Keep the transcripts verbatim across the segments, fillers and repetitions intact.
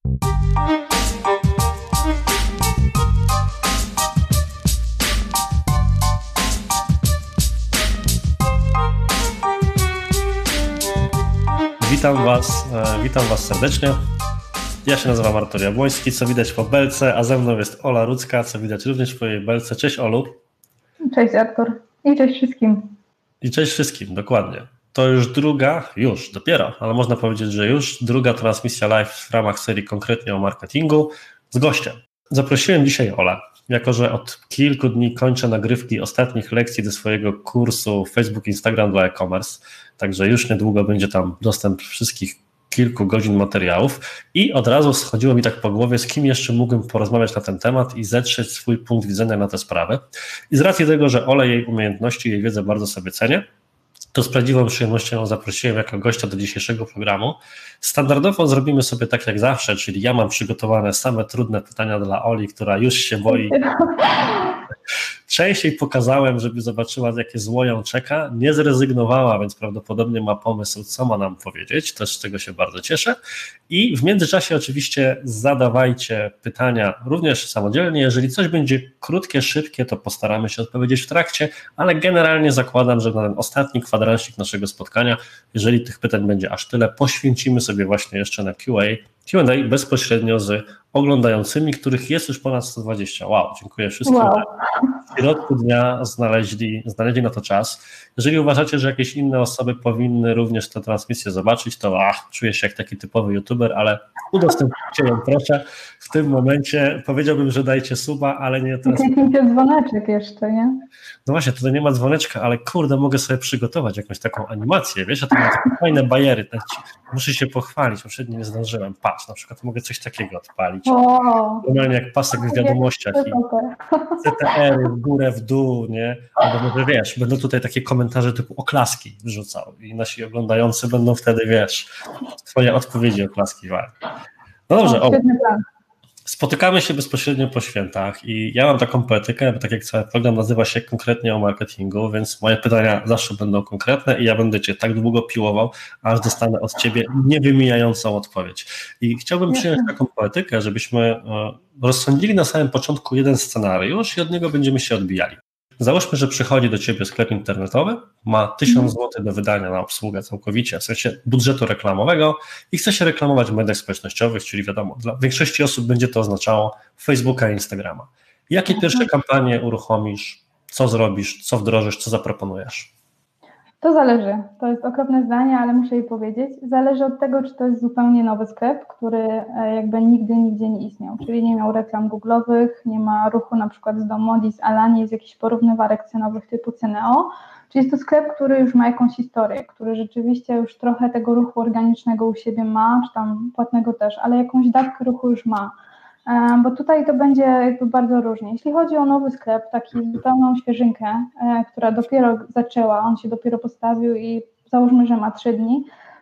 Witam Was, witam Was serdecznie. Ja się nazywam Artur Jabłoński, co widać po belce, a ze mną jest Ola Rudzka, co widać również po jej belce. Cześć Olu. Cześć Artur i cześć wszystkim. I cześć wszystkim, dokładnie. To już druga, już dopiero, ale można powiedzieć, że już druga transmisja live w ramach serii konkretnie o marketingu z gościem. Zaprosiłem dzisiaj Olę, jako że od kilku dni kończę nagrywki ostatnich lekcji do swojego kursu Facebook, Instagram dla e-commerce, także już niedługo będzie tam dostęp wszystkich kilku godzin materiałów i od razu schodziło mi tak po głowie, z kim jeszcze mógłbym porozmawiać na ten temat i zetrzeć swój punkt widzenia na tę sprawę. I z racji tego, że Ola jej umiejętności, jej wiedzę bardzo sobie cenię, to z prawdziwą przyjemnością ją zaprosiłem jako gościa do dzisiejszego programu. Standardowo zrobimy sobie tak jak zawsze, czyli ja mam przygotowane same trudne pytania dla Oli, która już się boi. Częściej pokazałem, żeby zobaczyła, jakie zło ją czeka. Nie zrezygnowała, więc prawdopodobnie ma pomysł, co ma nam powiedzieć. Też z tego się bardzo cieszę. I w międzyczasie oczywiście zadawajcie pytania również samodzielnie. Jeżeli coś będzie krótkie, szybkie, to postaramy się odpowiedzieć w trakcie, ale generalnie zakładam, że na ten ostatni kwadransik naszego spotkania, jeżeli tych pytań będzie aż tyle, poświęcimy sobie właśnie jeszcze na Q A. Q and A bezpośrednio z oglądającymi, których jest już ponad sto dwadzieścia. Wow, dziękuję wszystkim. Wow. W środku dnia znaleźli, znaleźli na to czas. Jeżeli uważacie, że jakieś inne osoby powinny również tę transmisję zobaczyć, to ach, czuję się jak taki typowy youtuber, ale udostępnijcie ją proszę. W tym momencie powiedziałbym, że dajcie suba, ale nie teraz. Kliknijcie dzwoneczek jeszcze, nie? No właśnie, tutaj nie ma dzwoneczka, ale kurde, mogę sobie przygotować jakąś taką animację, wiesz, ja to mam takie fajne bajery, tak ci, muszę się pochwalić, poprzednio nie zdążyłem, patrz, na przykład mogę coś takiego odpalić, O, normalnie jak pasek w wiadomościach i C T R w górę, w dół, nie, albo może wiesz, będą tutaj takie komentarze typu oklaski wrzucał i nasi oglądający będą wtedy, wiesz, twoje odpowiedzi oklaskiwali. No dobrze, o, spotykamy się bezpośrednio po świętach i ja mam taką poetykę, bo tak jak cały program nazywa się konkretnie o marketingu, więc moje pytania zawsze będą konkretne i ja będę Cię tak długo piłował, aż dostanę od Ciebie niewymijającą odpowiedź. I chciałbym przyjąć taką poetykę, żebyśmy rozsądzili na samym początku jeden scenariusz i od niego będziemy się odbijali. Załóżmy, że przychodzi do Ciebie sklep internetowy, ma tysiąc złotych do wydania na obsługę całkowicie, w sensie budżetu reklamowego i chce się reklamować w mediach społecznościowych, czyli wiadomo, dla większości osób będzie to oznaczało Facebooka i Instagrama. Jakie pierwsze kampanie uruchomisz, co zrobisz, co wdrożysz, co zaproponujesz? To zależy, to jest okropne zdanie, ale muszę je powiedzieć. Zależy od tego, czy to jest zupełnie nowy sklep, który jakby nigdy, nigdzie nie istniał, czyli nie miał reklam googlowych, nie ma ruchu na przykład z Domodi, z Alani, z jakichś porównywarek cenowych typu Ceneo, czyli jest to sklep, który już ma jakąś historię, który rzeczywiście już trochę tego ruchu organicznego u siebie ma, czy tam płatnego też, ale jakąś dawkę ruchu już ma. Bo tutaj to będzie jakby bardzo różnie. Jeśli chodzi o nowy sklep, taki zupełną świeżynkę, która dopiero zaczęła, on się dopiero postawił i załóżmy, że ma trzy dni,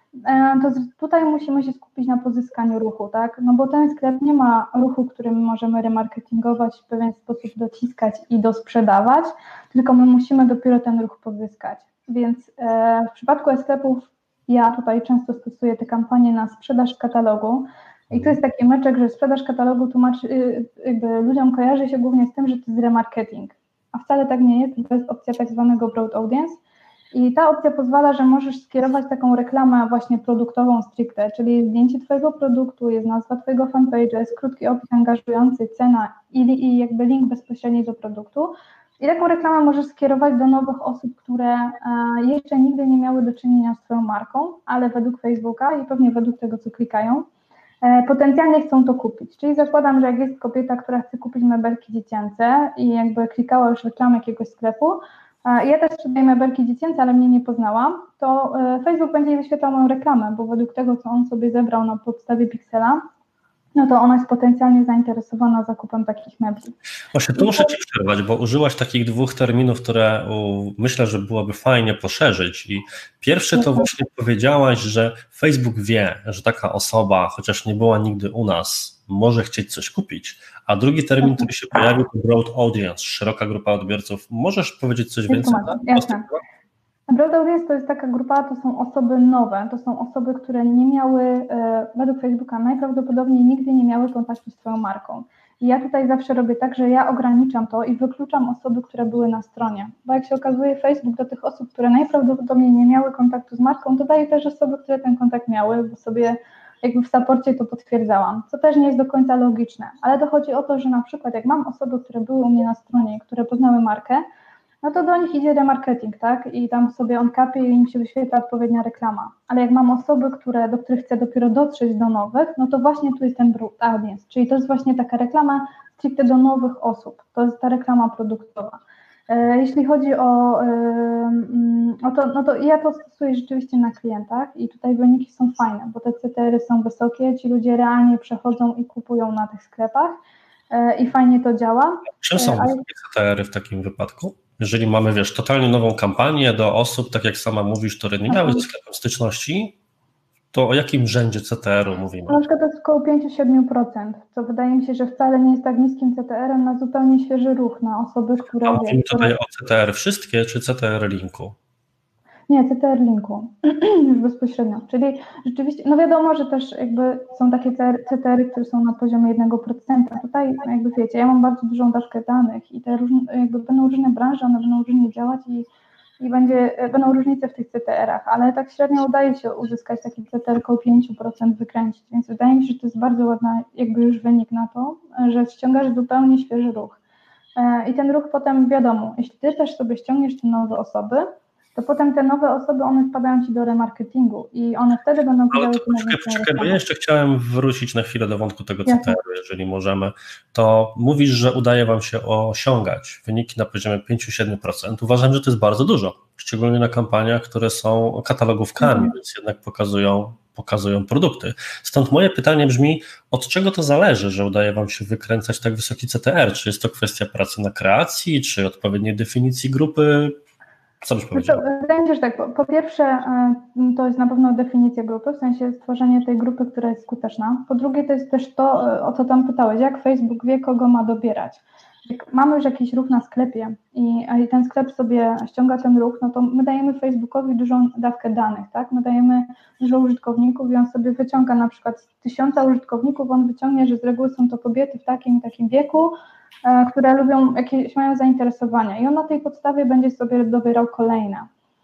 to tutaj musimy się skupić na pozyskaniu ruchu, tak? No bo ten sklep nie ma ruchu, którym możemy remarketingować, w pewien sposób dociskać i dosprzedawać, tylko my musimy dopiero ten ruch pozyskać. Więc w przypadku e-sklepów ja tutaj często stosuję te kampanie na sprzedaż katalogu. I to jest taki meczek, że sprzedaż katalogu tłumaczy, jakby ludziom kojarzy się głównie z tym, że to jest remarketing, a wcale tak nie jest, to jest opcja tak zwanego broad audience i ta opcja pozwala, że możesz skierować taką reklamę właśnie produktową stricte, czyli zdjęcie Twojego produktu, jest nazwa Twojego fanpage'a, jest krótki opis angażujący, cena i, i jakby link bezpośredni do produktu i taką reklamę możesz skierować do nowych osób, które e, jeszcze nigdy nie miały do czynienia z Twoją marką, ale według Facebooka i pewnie według tego, co klikają, potencjalnie chcą to kupić, czyli zakładam, że jak jest kobieta, która chce kupić mebelki dziecięce i jakby klikała już reklamę jakiegoś sklepu, ja też sprzedaję mebelki dziecięce, ale mnie nie poznałam, to Facebook będzie jej wyświetlał moją reklamę, bo według tego, co on sobie zebrał na podstawie Pixela, no to ona jest potencjalnie zainteresowana zakupem takich mebli. Właśnie tu muszę Ci przerwać, bo użyłaś takich dwóch terminów, które u, myślę, że byłoby fajnie poszerzyć i pierwszy to właśnie powiedziałaś, że Facebook wie, że taka osoba, chociaż nie była nigdy u nas, może chcieć coś kupić, a drugi termin, który się pojawił, to broad audience, szeroka grupa odbiorców. Możesz powiedzieć coś więcej? Jasne. Broad Audience to jest taka grupa, to są osoby nowe, to są osoby, które nie miały, według Facebooka najprawdopodobniej nigdy nie miały kontaktu z Twoją marką. I ja tutaj zawsze robię tak, że ja ograniczam to i wykluczam osoby, które były na stronie, bo jak się okazuje, Facebook do tych osób, które najprawdopodobniej nie miały kontaktu z marką, dodaje też osoby, które ten kontakt miały, bo sobie jakby w saporcie to potwierdzałam, co też nie jest do końca logiczne, ale to chodzi o to, że na przykład jak mam osoby, które były u mnie na stronie, które poznały markę, no to do nich idzie remarketing, tak? I tam sobie on kapie i im się wyświetla odpowiednia reklama. Ale jak mam osoby, które, do których chcę dopiero dotrzeć do nowych, no to właśnie tu jest ten broad audience, czyli to jest właśnie taka reklama stricte do nowych osób. To jest ta reklama produktowa. E, jeśli chodzi o, e, o to, no to ja to stosuję rzeczywiście na klientach i tutaj wyniki są fajne, bo te C T R-y są wysokie, ci ludzie realnie przechodzą i kupują na tych sklepach e, i fajnie to działa. Czym są wysokie C T R-y w takim wypadku? Jeżeli mamy, wiesz, totalnie nową kampanię do osób, tak jak sama mówisz, które nie miały ze sklepem styczności, to o jakim rzędzie C T R-u mówimy? Na przykład to jest około pięć do siedmiu procent, co wydaje mi się, że wcale nie jest tak niskim C T R-em na zupełnie świeży ruch, na osoby, które... A mówimy wiesz, tutaj które... o C T R wszystkie, czy C T R linku? Nie, C T R linku, już bezpośrednio, czyli rzeczywiście, no wiadomo, że też jakby są takie C T R-y, które są na poziomie jednego procenta. Tutaj jakby wiecie, ja mam bardzo dużą dawkę danych i te różne, jakby będą różne branże, one będą różnie działać i, i będzie, będą różnice w tych C T R-ach, ale tak średnio udaje się uzyskać taki C T R około pięć procent wykręcić, więc wydaje mi się, że to jest bardzo ładny jakby już wynik na to, że ściągasz zupełnie świeży ruch. I ten ruch potem wiadomo, jeśli ty też sobie ściągniesz te nowe osoby, to potem te nowe osoby, one wpadają ci do remarketingu i one wtedy będą widziały... Ale to poczekaj, poczekaj, bo ja jeszcze chciałem wrócić na chwilę do wątku tego C T R-u, jeżeli możemy. To mówisz, że udaje wam się osiągać wyniki na poziomie pięć do siedmiu procent. Uważam, że to jest bardzo dużo, szczególnie na kampaniach, które są katalogówkami, mhm. więc jednak pokazują, pokazują produkty. Stąd moje pytanie brzmi, od czego to zależy, że udaje wam się wykręcać tak wysoki C T R? Czy jest to kwestia pracy na kreacji, czy odpowiedniej definicji grupy? Co byś powiedział? Wydaje mi się, że tak, po, po pierwsze to jest na pewno definicja grupy, w sensie stworzenie tej grupy, która jest skuteczna. Po drugie to jest też to, o co tam pytałeś, jak Facebook wie, kogo ma dobierać. Jak mamy już jakiś ruch na sklepie i, i ten sklep sobie ściąga ten ruch, no to my dajemy Facebookowi dużą dawkę danych, tak? My dajemy dużo użytkowników i on sobie wyciąga na przykład z tysiąca użytkowników, on wyciągnie, że z reguły są to kobiety w takim i takim wieku, które lubią, jakieś mają zainteresowania i on na tej podstawie będzie sobie dobierał kolejne.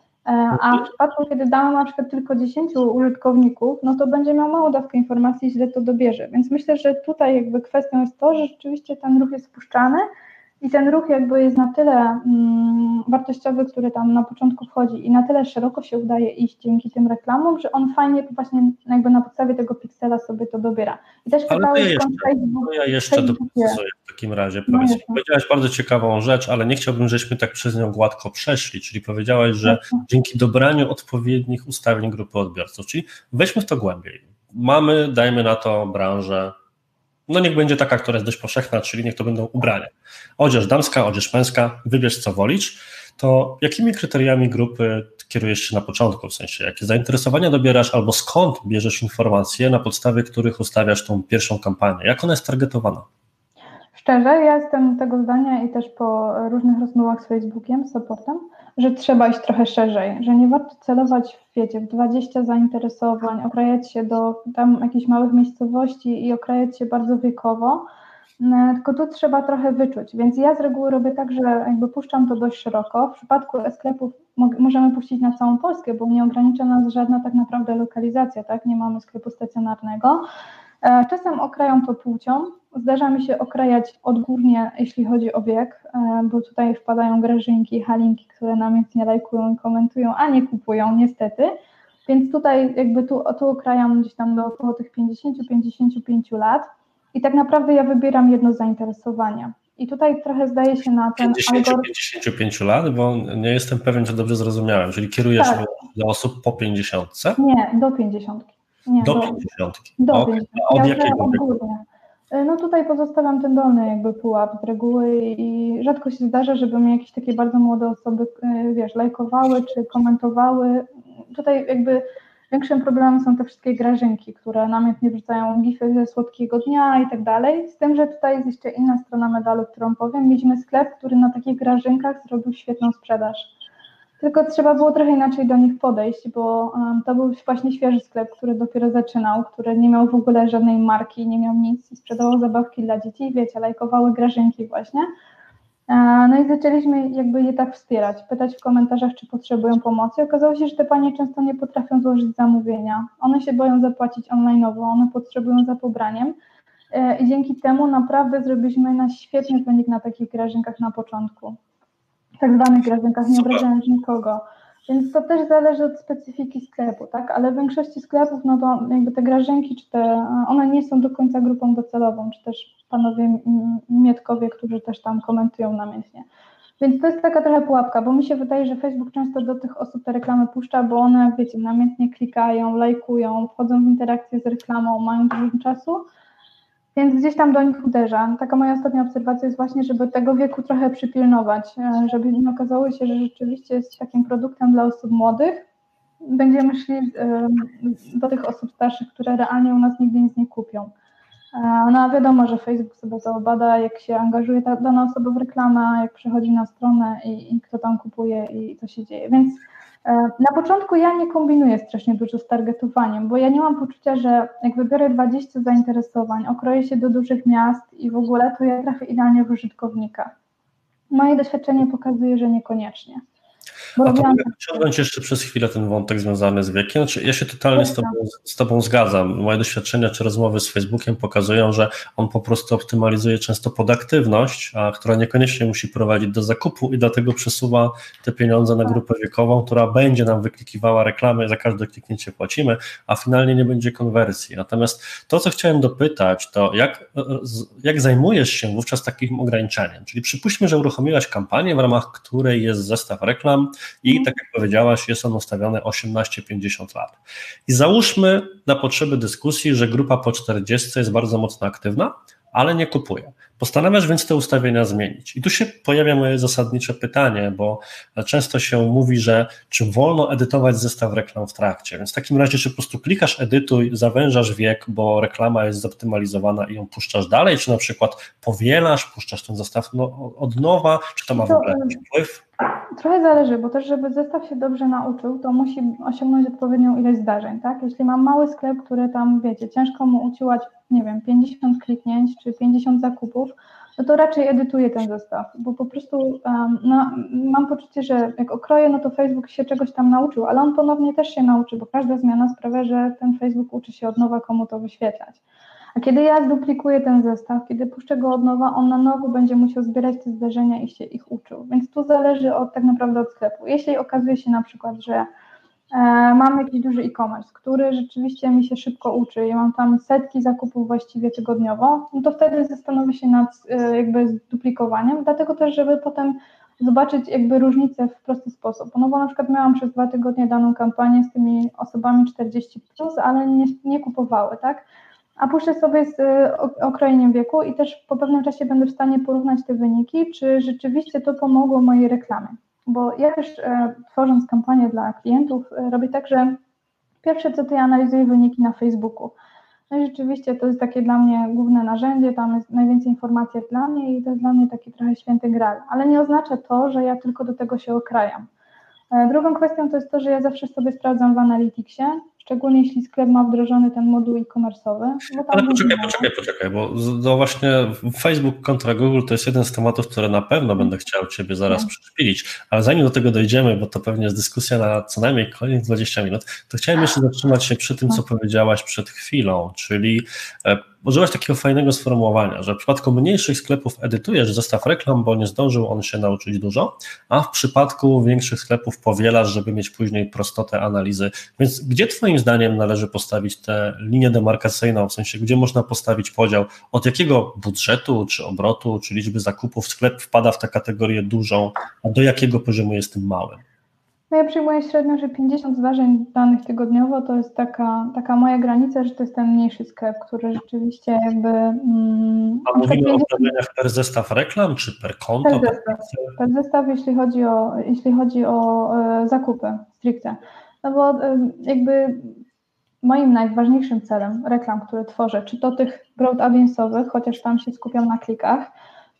A w przypadku, kiedy damy na przykład tylko dziesięciu użytkowników, no to będzie miał małą dawkę informacji, źle to dobierze. Więc myślę, że tutaj jakby kwestią jest to, że rzeczywiście ten ruch jest spuszczany i ten ruch jakby jest na tyle mm, wartościowy, który tam na początku wchodzi i na tyle szeroko się udaje iść dzięki tym reklamom, że on fajnie właśnie jakby na podstawie tego piksela sobie to dobiera. I też ale pytałeś, to ja jeszcze, Facebook, to ja jeszcze doprecyzuję w takim razie. No powiedz, powiedziałaś bardzo ciekawą rzecz, ale nie chciałbym, żebyśmy tak przez nią gładko przeszli, czyli powiedziałaś, że no. dzięki dobraniu odpowiednich ustawień grupy odbiorców, czyli weźmy w to głębiej. Mamy, dajmy na to branżę, no niech będzie taka, która jest dość powszechna, czyli niech to będą ubrania. Odzież damska, odzież męska, wybierz co wolisz, to jakimi kryteriami grupy kierujesz się na początku, w sensie jakie zainteresowania dobierasz albo skąd bierzesz informacje, na podstawie których ustawiasz tą pierwszą kampanię, jak ona jest targetowana? Szczerze, ja jestem tego zdania i też po różnych rozmowach z Facebookiem, z supportem, że trzeba iść trochę szerzej, że nie warto celować w, wiecie, w dwadzieścia zainteresowań, okrajać się do tam jakichś małych miejscowości i okrajać się bardzo wiekowo, tylko tu trzeba trochę wyczuć, więc ja z reguły robię tak, że jakby puszczam to dość szeroko. W przypadku e-sklepów możemy puścić na całą Polskę, bo nie ogranicza nas żadna tak naprawdę lokalizacja, tak? Nie mamy sklepu stacjonarnego. Czasem okrajam to płcią, zdarza mi się okrajać odgórnie, jeśli chodzi o wiek, bo tutaj wpadają Grażynki, Halinki, które namiętnie lajkują i komentują, a nie kupują niestety, więc tutaj jakby tu, tu okrajam gdzieś tam do około tych pięćdziesiąt do pięćdziesięciu pięciu lat i tak naprawdę ja wybieram jedno zainteresowanie. I tutaj trochę zdaje się na ten pięćdziesiąt do pięćdziesięciu pięciu lat, bo nie jestem pewien, czy dobrze zrozumiałem, czyli kierujesz tak. do osób po pięćdziesiątce? Nie, do pięćdziesiątki. Nie, do pięćdziesiątki. Do okay. pięćdziesiątki. A od ja jakiego wieku? No tutaj pozostawiam ten dolny jakby pułap z reguły i rzadko się zdarza, żeby mi jakieś takie bardzo młode osoby, wiesz, lajkowały czy komentowały. Tutaj jakby większym problemem są te wszystkie Grażynki, które namiętnie wrzucają gify ze słodkiego dnia i tak dalej. Z tym, że tutaj jest jeszcze inna strona medalu, którą powiem. Mieliśmy sklep, który na takich Grażynkach zrobił świetną sprzedaż. tylko trzeba było trochę inaczej do nich podejść, bo um, to był właśnie świeży sklep, który dopiero zaczynał, który nie miał w ogóle żadnej marki, nie miał nic i sprzedawał zabawki dla dzieci i wiecie, lajkowały Grażynki właśnie. No i zaczęliśmy jakby je tak wspierać, pytać w komentarzach, czy potrzebują pomocy. Okazało się, że te panie często nie potrafią złożyć zamówienia. One się boją zapłacić online'owo, one potrzebują za pobraniem i dzięki temu naprawdę zrobiliśmy na świetny wynik na takich grażynkach na początku. Tak zwanych grażynkach, nie obrażając nikogo. Więc to też zależy od specyfiki sklepu, tak? Ale w większości sklepów, no to jakby te grażynki, czy te, one nie są do końca grupą docelową, czy też panowie Mietkowie, którzy też tam komentują namiętnie. Więc to jest taka trochę pułapka, bo mi się wydaje, że Facebook często do tych osób te reklamy puszcza, bo one, wiecie, namiętnie klikają, lajkują, wchodzą w interakcję z reklamą, mają dużo czasu, więc gdzieś tam do nich uderza. Taka moja ostatnia obserwacja jest właśnie, żeby tego wieku trochę przypilnować, żeby nie okazało się, że rzeczywiście jest takim produktem dla osób młodych. Będziemy szli do tych osób starszych, które realnie u nas nigdy nic nie kupią. No a wiadomo, że Facebook sobie to bada, jak się angażuje ta dana osoba w reklamę, jak przychodzi na stronę i, i kto tam kupuje i co się dzieje. Więc na początku ja nie kombinuję strasznie dużo z targetowaniem, bo ja nie mam poczucia, że jak wybiorę dwadzieścia zainteresowań, okroję się do dużych miast i w ogóle, to ja trafię idealnie w użytkownika. Moje doświadczenie pokazuje, że niekoniecznie. Bo A to mogę ciągnąć jeszcze przez chwilę ten wątek związany z wiekiem. Znaczy, ja się totalnie z tobą, z tobą zgadzam. Moje doświadczenia czy rozmowy z Facebookiem pokazują, że on po prostu optymalizuje często pod aktywność, a która niekoniecznie musi prowadzić do zakupu i dlatego przesuwa te pieniądze na grupę wiekową, która będzie nam wyklikiwała reklamy, za każde kliknięcie płacimy, a finalnie nie będzie konwersji. Natomiast to, co chciałem dopytać, to jak, jak zajmujesz się wówczas takim ograniczeniem? Czyli przypuśćmy, że uruchomiłaś kampanię, w ramach której jest zestaw reklam, i tak jak powiedziałaś, jest on ustawiony osiemnaście pięćdziesiąt lat. I załóżmy na potrzeby dyskusji, że grupa po czterdziestce jest bardzo mocno aktywna, ale nie kupuje. Postanawiasz więc te ustawienia zmienić. I tu się pojawia moje zasadnicze pytanie, bo często się mówi, że czy wolno edytować zestaw reklam w trakcie. Więc w takim razie, czy po prostu klikasz edytuj, zawężasz wiek, bo reklama jest zoptymalizowana i ją puszczasz dalej, czy na przykład powielasz, puszczasz ten zestaw no, od nowa, czy to ma w ogóle jakiś wpływ? Trochę zależy, bo też żeby zestaw się dobrze nauczył, to musi osiągnąć odpowiednią ilość zdarzeń, tak? Jeśli mam mały sklep, który tam, wiecie, ciężko mu uciłać, nie wiem, pięćdziesiąt kliknięć czy pięćdziesiąt zakupów, no to raczej edytuję ten zestaw, bo po prostu um, no, mam poczucie, że jak okroję, no to Facebook się czegoś tam nauczył, ale on ponownie też się nauczy, bo każda zmiana sprawia, że ten Facebook uczy się od nowa, komu to wyświetlać. A kiedy ja zduplikuję ten zestaw, kiedy puszczę go od nowa, on na nowo będzie musiał zbierać te zdarzenia i się ich uczył. Więc tu zależy od, tak naprawdę od sklepu. Jeśli okazuje się na przykład, że e, mam jakiś duży e-commerce, który rzeczywiście mi się szybko uczy i mam tam setki zakupów właściwie tygodniowo, no to wtedy zastanowię się nad e, jakby zduplikowaniem, dlatego też, żeby potem zobaczyć jakby różnicę w prosty sposób. No bo na przykład miałam przez dwa tygodnie daną kampanię z tymi osobami czterdzieści plus, ale nie, nie kupowały, tak? A puszczę sobie z okrojeniem wieku i też po pewnym czasie będę w stanie porównać te wyniki, czy rzeczywiście to pomogło mojej reklamie. Bo ja też e, tworząc kampanię dla klientów e, robię tak, że pierwsze co to ja analizuję wyniki na Facebooku. No i rzeczywiście to jest takie dla mnie główne narzędzie, tam jest najwięcej informacji jak dla mnie i to jest dla mnie taki trochę święty gral. Ale nie oznacza to, że ja tylko do tego się okrajam. E, drugą kwestią to jest to, że ja zawsze sobie sprawdzam w Analyticsie, szczególnie jeśli sklep ma wdrożony ten moduł e-commerce'owy. Ale poczekaj, poczekaj, poczekaj, bo no właśnie Facebook kontra Google to jest jeden z tematów, które na pewno będę chciał Ciebie zaraz przeszpilić, ale zanim do tego dojdziemy, bo to pewnie jest dyskusja na co najmniej kolejnych dwadzieścia minut, to chciałem jeszcze zatrzymać się przy tym, co powiedziałaś przed chwilą, czyli użyłaś takiego fajnego sformułowania, że w przypadku mniejszych sklepów edytujesz zestaw reklam, bo nie zdążył on się nauczyć dużo, a w przypadku większych sklepów powielasz, żeby mieć później prostotę analizy. Więc gdzie Twoim zdaniem należy postawić tę linię demarkacyjną, w sensie gdzie można postawić podział, od jakiego budżetu, czy obrotu, czy liczby zakupów sklep wpada w tę kategorię dużą, a do jakiego poziomu jest tym małym? No ja przyjmuję średnio, że pięćdziesiąt zdarzeń danych tygodniowo to jest taka, taka moja granica, że to jest ten mniejszy sklep, który rzeczywiście jakby... Mm, A mówimy pięćdziesiąt... o ustawieniach per zestaw reklam, czy per konto? Per zestaw, per zestaw jeśli chodzi o, jeśli chodzi o e, zakupy stricte. No bo e, jakby moim najważniejszym celem reklam, które tworzę, czy to tych broad audience'owych, chociaż tam się skupiam na klikach,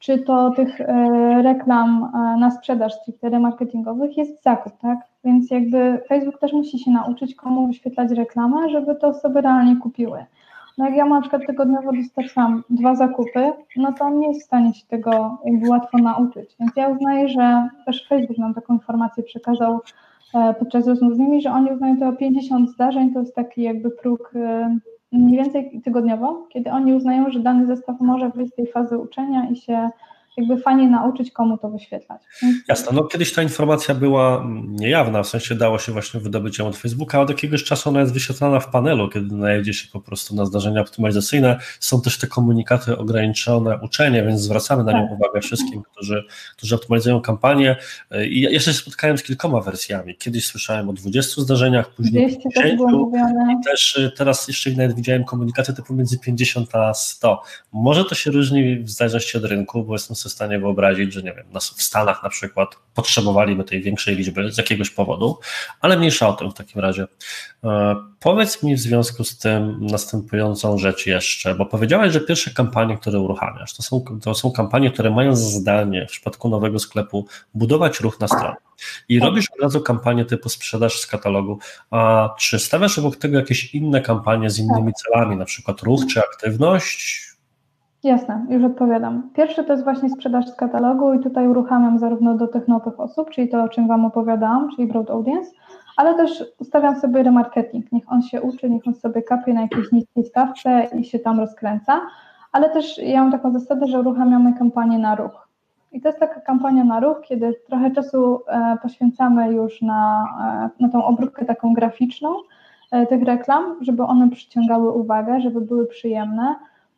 czy to tych reklam na sprzedaż stricte remarketingowych jest zakup, tak? Więc jakby Facebook też musi się nauczyć, komu wyświetlać reklamę, żeby te osoby realnie kupiły. No jak ja na przykład tygodniowo dostarczam dwa zakupy, no to on nie jest w stanie się tego jakby łatwo nauczyć. Więc ja uznaję, że też Facebook nam taką informację przekazał podczas rozmów z nimi, że oni uznają to pięćdziesiąt zdarzeń, to jest taki jakby próg mniej więcej tygodniowo, kiedy oni uznają, że dany zestaw może wyjść z tej fazy uczenia i się jakby fajnie nauczyć, komu to wyświetlać. Jasne, no kiedyś ta informacja była niejawna, w sensie dało się właśnie wydobyć ją od Facebooka, a od jakiegoś czasu ona jest wyświetlana w panelu, kiedy najedzie się po prostu na zdarzenia optymalizacyjne. Są też te komunikaty ograniczone uczenie, więc zwracamy na nią tak. uwagę wszystkim, którzy, którzy optymalizują kampanię. I ja jeszcze się spotkałem z kilkoma wersjami. Kiedyś słyszałem o dwudziestu zdarzeniach, później pięćdziesięciu i też teraz jeszcze nawet widziałem komunikaty typu między pięćdziesiąt a sto. Może to się różni w zależności od rynku, bo jestem sobie w stanie wyobrazić, że nie wiem, w Stanach na przykład potrzebowaliby tej większej liczby z jakiegoś powodu, ale mniejsza o tym w takim razie. E, powiedz mi w związku z tym następującą rzecz jeszcze, bo powiedziałaś, że pierwsze kampanie, które uruchamiasz, to są, to są kampanie, które mają za zadanie w przypadku nowego sklepu budować ruch na stronie. I robisz od razu kampanię typu sprzedaż z katalogu, a czy stawiasz obok tego jakieś inne kampanie z innymi celami, na przykład ruch czy aktywność? Jasne, już odpowiadam. Pierwszy to jest właśnie sprzedaż z katalogu i tutaj uruchamiam zarówno do tych nowych osób, czyli to, o czym Wam opowiadałam, czyli broad audience, ale też ustawiam sobie remarketing. Niech on się uczy, niech on sobie kapie na jakiejś niskiej stawce i się tam rozkręca, ale też ja mam taką zasadę, że uruchamiamy kampanię na ruch. I to jest taka kampania na ruch, kiedy trochę czasu e, poświęcamy już na, e, na tą obróbkę taką graficzną e, tych reklam, żeby one przyciągały uwagę, żeby były przyjemne.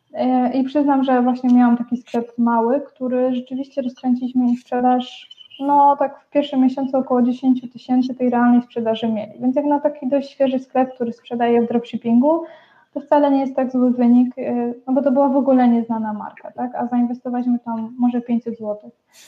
I przyznam, że właśnie miałam taki sklep mały, który rzeczywiście rozkręciliśmy i sprzedaż, no tak w pierwszym miesiącu około dziesięć tysięcy tej realnej sprzedaży mieli. Więc jak na taki dość świeży sklep, który sprzedaje w dropshippingu, to wcale nie jest tak zły wynik, no bo to była w ogóle nieznana marka, tak? A zainwestowaliśmy tam może pięćset złotych.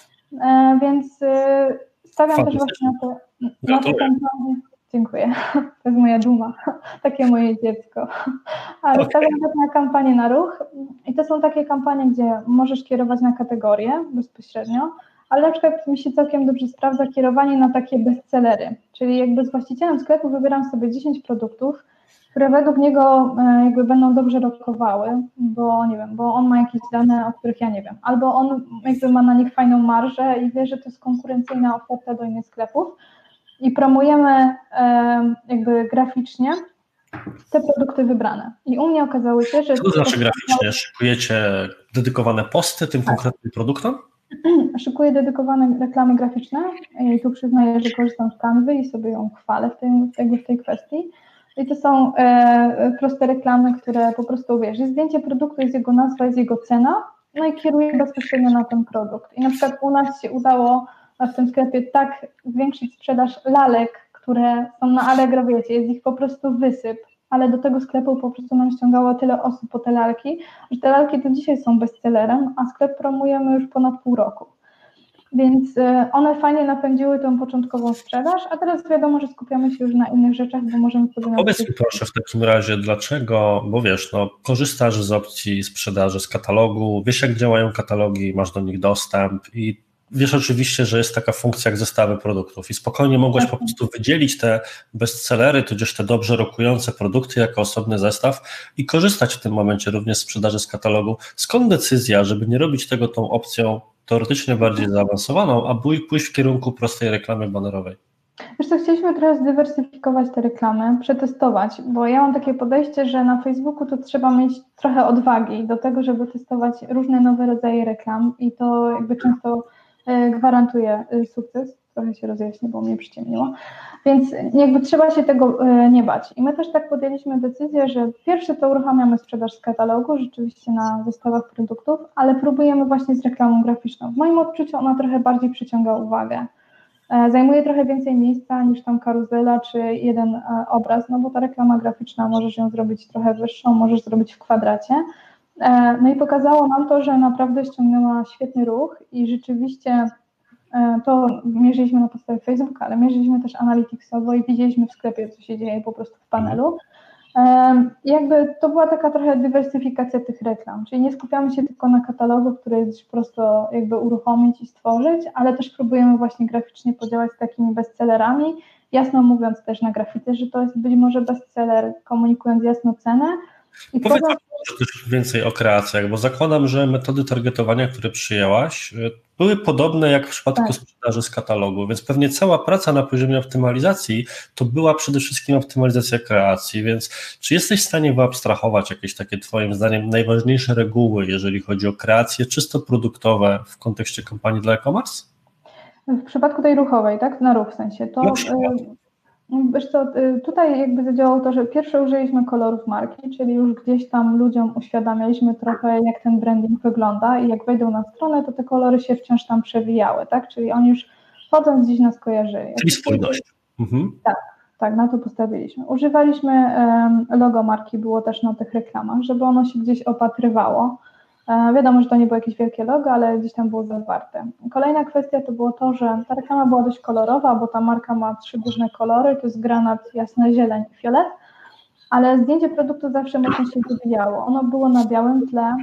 E, więc e, stawiam też właśnie na to, na to kampanię. Dziękuję, to jest moja duma, takie moje dziecko. Ale okay. Stawiam też na kampanię na ruch i to są takie kampanie, gdzie możesz kierować na kategorie bezpośrednio, ale na przykład mi się całkiem dobrze sprawdza kierowanie na takie bestsellery, czyli jakby z właścicielem sklepu wybieram sobie dziesięć produktów, które według niego jakby będą dobrze rokowały, bo nie wiem, bo on ma jakieś dane, o których ja nie wiem, albo on jakby ma na nich fajną marżę i wie, że to jest konkurencyjna oferta do innych sklepów, i promujemy e, jakby graficznie te produkty wybrane. I u mnie okazało się, że... Co to znaczy graficznie? Szykujecie dedykowane posty tym tak. konkretnym produktom? Szykuję dedykowane reklamy graficzne i tu przyznaję, że korzystam z Canvy i sobie ją chwalę w tej, jakby w tej kwestii. I to są e, proste reklamy, które po prostu, wiesz, jest zdjęcie produktu, jest jego nazwa, jest jego cena, no i kieruję bezpośrednio na ten produkt. I na przykład u nas się udało w tym sklepie tak zwiększyć sprzedaż lalek, które są na Allegro, wiecie, jest ich po prostu wysyp, ale do tego sklepu po prostu nam ściągało tyle osób po te lalki, że te lalki do dzisiaj są bestsellerem, a sklep promujemy już ponad pół roku. Więc one fajnie napędziły tą początkową sprzedaż, a teraz wiadomo, że skupiamy się już na innych rzeczach, bo możemy sobie... Powiedz mi proszę w takim razie, dlaczego, bo wiesz, no korzystasz z opcji sprzedaży z katalogu, wiesz jak działają katalogi, masz do nich dostęp i wiesz oczywiście, że jest taka funkcja jak zestawy produktów i spokojnie mogłaś tak. po prostu wydzielić te bestsellery, tudzież te dobrze rokujące produkty jako osobny zestaw i korzystać w tym momencie również z sprzedaży z katalogu. Skąd decyzja, żeby nie robić tego tą opcją teoretycznie bardziej zaawansowaną, a pójść w kierunku prostej reklamy banerowej? Wiesz co, chcieliśmy trochę zdywersyfikować te reklamy, przetestować, bo ja mam takie podejście, że na Facebooku to trzeba mieć trochę odwagi do tego, żeby testować różne nowe rodzaje reklam i to jakby często gwarantuje sukces. Trochę się rozjaśnię, bo mnie przyciemniło. Więc jakby trzeba się tego nie bać. I my też tak podjęliśmy decyzję, że pierwsze to uruchamiamy sprzedaż z katalogu, rzeczywiście na zestawach produktów, ale próbujemy właśnie z reklamą graficzną. W moim odczuciu ona trochę bardziej przyciąga uwagę. Zajmuje trochę więcej miejsca niż tam karuzela czy jeden obraz, no bo ta reklama graficzna możesz ją zrobić trochę wyższą, możesz zrobić w kwadracie. No i pokazało nam to, że naprawdę ściągnęła świetny ruch i rzeczywiście to mierzyliśmy na podstawie Facebooka, ale mierzyliśmy też analyticsowo i widzieliśmy w sklepie, co się dzieje po prostu w panelu. Jakby to była taka trochę dywersyfikacja tych reklam, czyli nie skupiamy się tylko na katalogu, który jest prosto jakby uruchomić i stworzyć, ale też próbujemy właśnie graficznie podziałać z takimi bestsellerami, jasno mówiąc też na grafice, że to jest być może bestseller, komunikując jasno cenę. I Powiedz potem... też więcej o kreacjach, bo zakładam, że metody targetowania, które przyjęłaś, były podobne jak w przypadku tak. sprzedaży z katalogu, więc pewnie cała praca na poziomie optymalizacji to była przede wszystkim optymalizacja kreacji, więc czy jesteś w stanie wyabstrahować jakieś takie twoim zdaniem najważniejsze reguły, jeżeli chodzi o kreacje czysto produktowe w kontekście kampanii dla e-commerce? W przypadku tej ruchowej, tak? Na ruch w sensie, to... Wiesz co, tutaj jakby zadziałało to, że pierwsze użyliśmy kolorów marki, czyli już gdzieś tam ludziom uświadamialiśmy trochę, jak ten branding wygląda i jak wejdą na stronę, to te kolory się wciąż tam przewijały, tak? Czyli oni już wchodząc gdzieś nas kojarzyli. Czyli spójność. Mhm. Tak, tak, na to postawiliśmy. Używaliśmy logo marki, było też na tych reklamach, żeby ono się gdzieś opatrywało. Wiadomo, że to nie było jakieś wielkie logo, ale gdzieś tam było zawarte. Kolejna kwestia to było to, że ta reklama była dość kolorowa, bo ta marka ma trzy główne kolory, to jest granat, jasna zieleń i fiolet, ale zdjęcie produktu zawsze mocno się wybijało. Ono było na białym tle,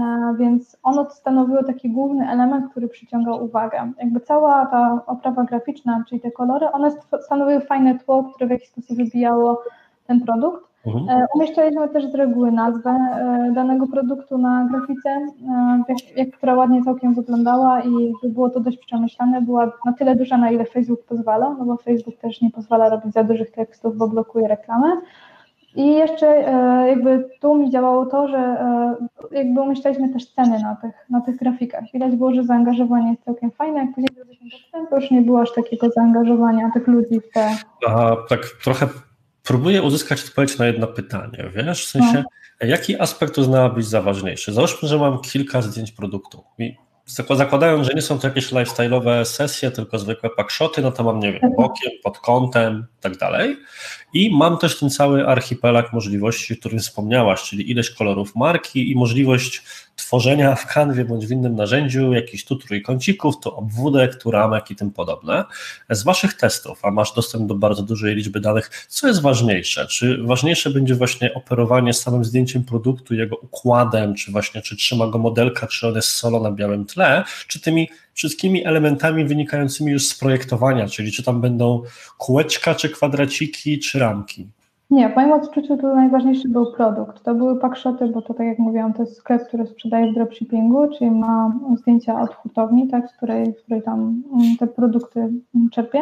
więc ono stanowiło taki główny element, który przyciągał uwagę. Jakby cała ta oprawa graficzna, czyli te kolory, one stanowiły fajne tło, które w jakiś sposób wybijało ten produkt. Mhm. Umieszczaliśmy też z reguły nazwę danego produktu na grafice, jak, która ładnie całkiem wyglądała i było to dość przemyślane, była na tyle duża, na ile Facebook pozwala, no bo Facebook też nie pozwala robić za dużych tekstów, bo blokuje reklamę. I jeszcze jakby tu mi działało to, że jakby umieszczaliśmy też ceny na tych, na tych grafikach. Widać było, że zaangażowanie jest całkiem fajne, jak później zrobiliśmy to, to już nie było aż takiego zaangażowania tych ludzi w te... Aha, tak trochę próbuję uzyskać odpowiedź na jedno pytanie, wiesz, w sensie, no. Jaki aspekt uznałabyś za ważniejszy? Załóżmy, że mam kilka zdjęć produktu i zakładając, że nie są to jakieś lifestyle'owe sesje, tylko zwykłe packshoty, no to mam, nie wiem, bokiem, pod kątem i tak dalej. I mam też ten cały archipelag możliwości, o którym wspomniałaś, czyli ileś kolorów marki i możliwość tworzenia w kanwie bądź w innym narzędziu jakichś tu trójkącików, tu obwódek, tu ramek i tym podobne. Z waszych testów, a masz dostęp do bardzo dużej liczby danych, co jest ważniejsze? Czy ważniejsze będzie właśnie operowanie samym zdjęciem produktu, jego układem, czy właśnie czy trzyma go modelka, czy on jest solo na białym tle, czy tymi wszystkimi elementami wynikającymi już z projektowania, czyli czy tam będą kółeczka, czy kwadraciki, czy ramki? Nie, w moim odczuciu to najważniejszy był produkt. To były packshoty, bo to tak jak mówiłam, to jest sklep, który sprzedaje w dropshippingu, czyli ma zdjęcia od hurtowni, tak, z której, z której tam te produkty czerpie.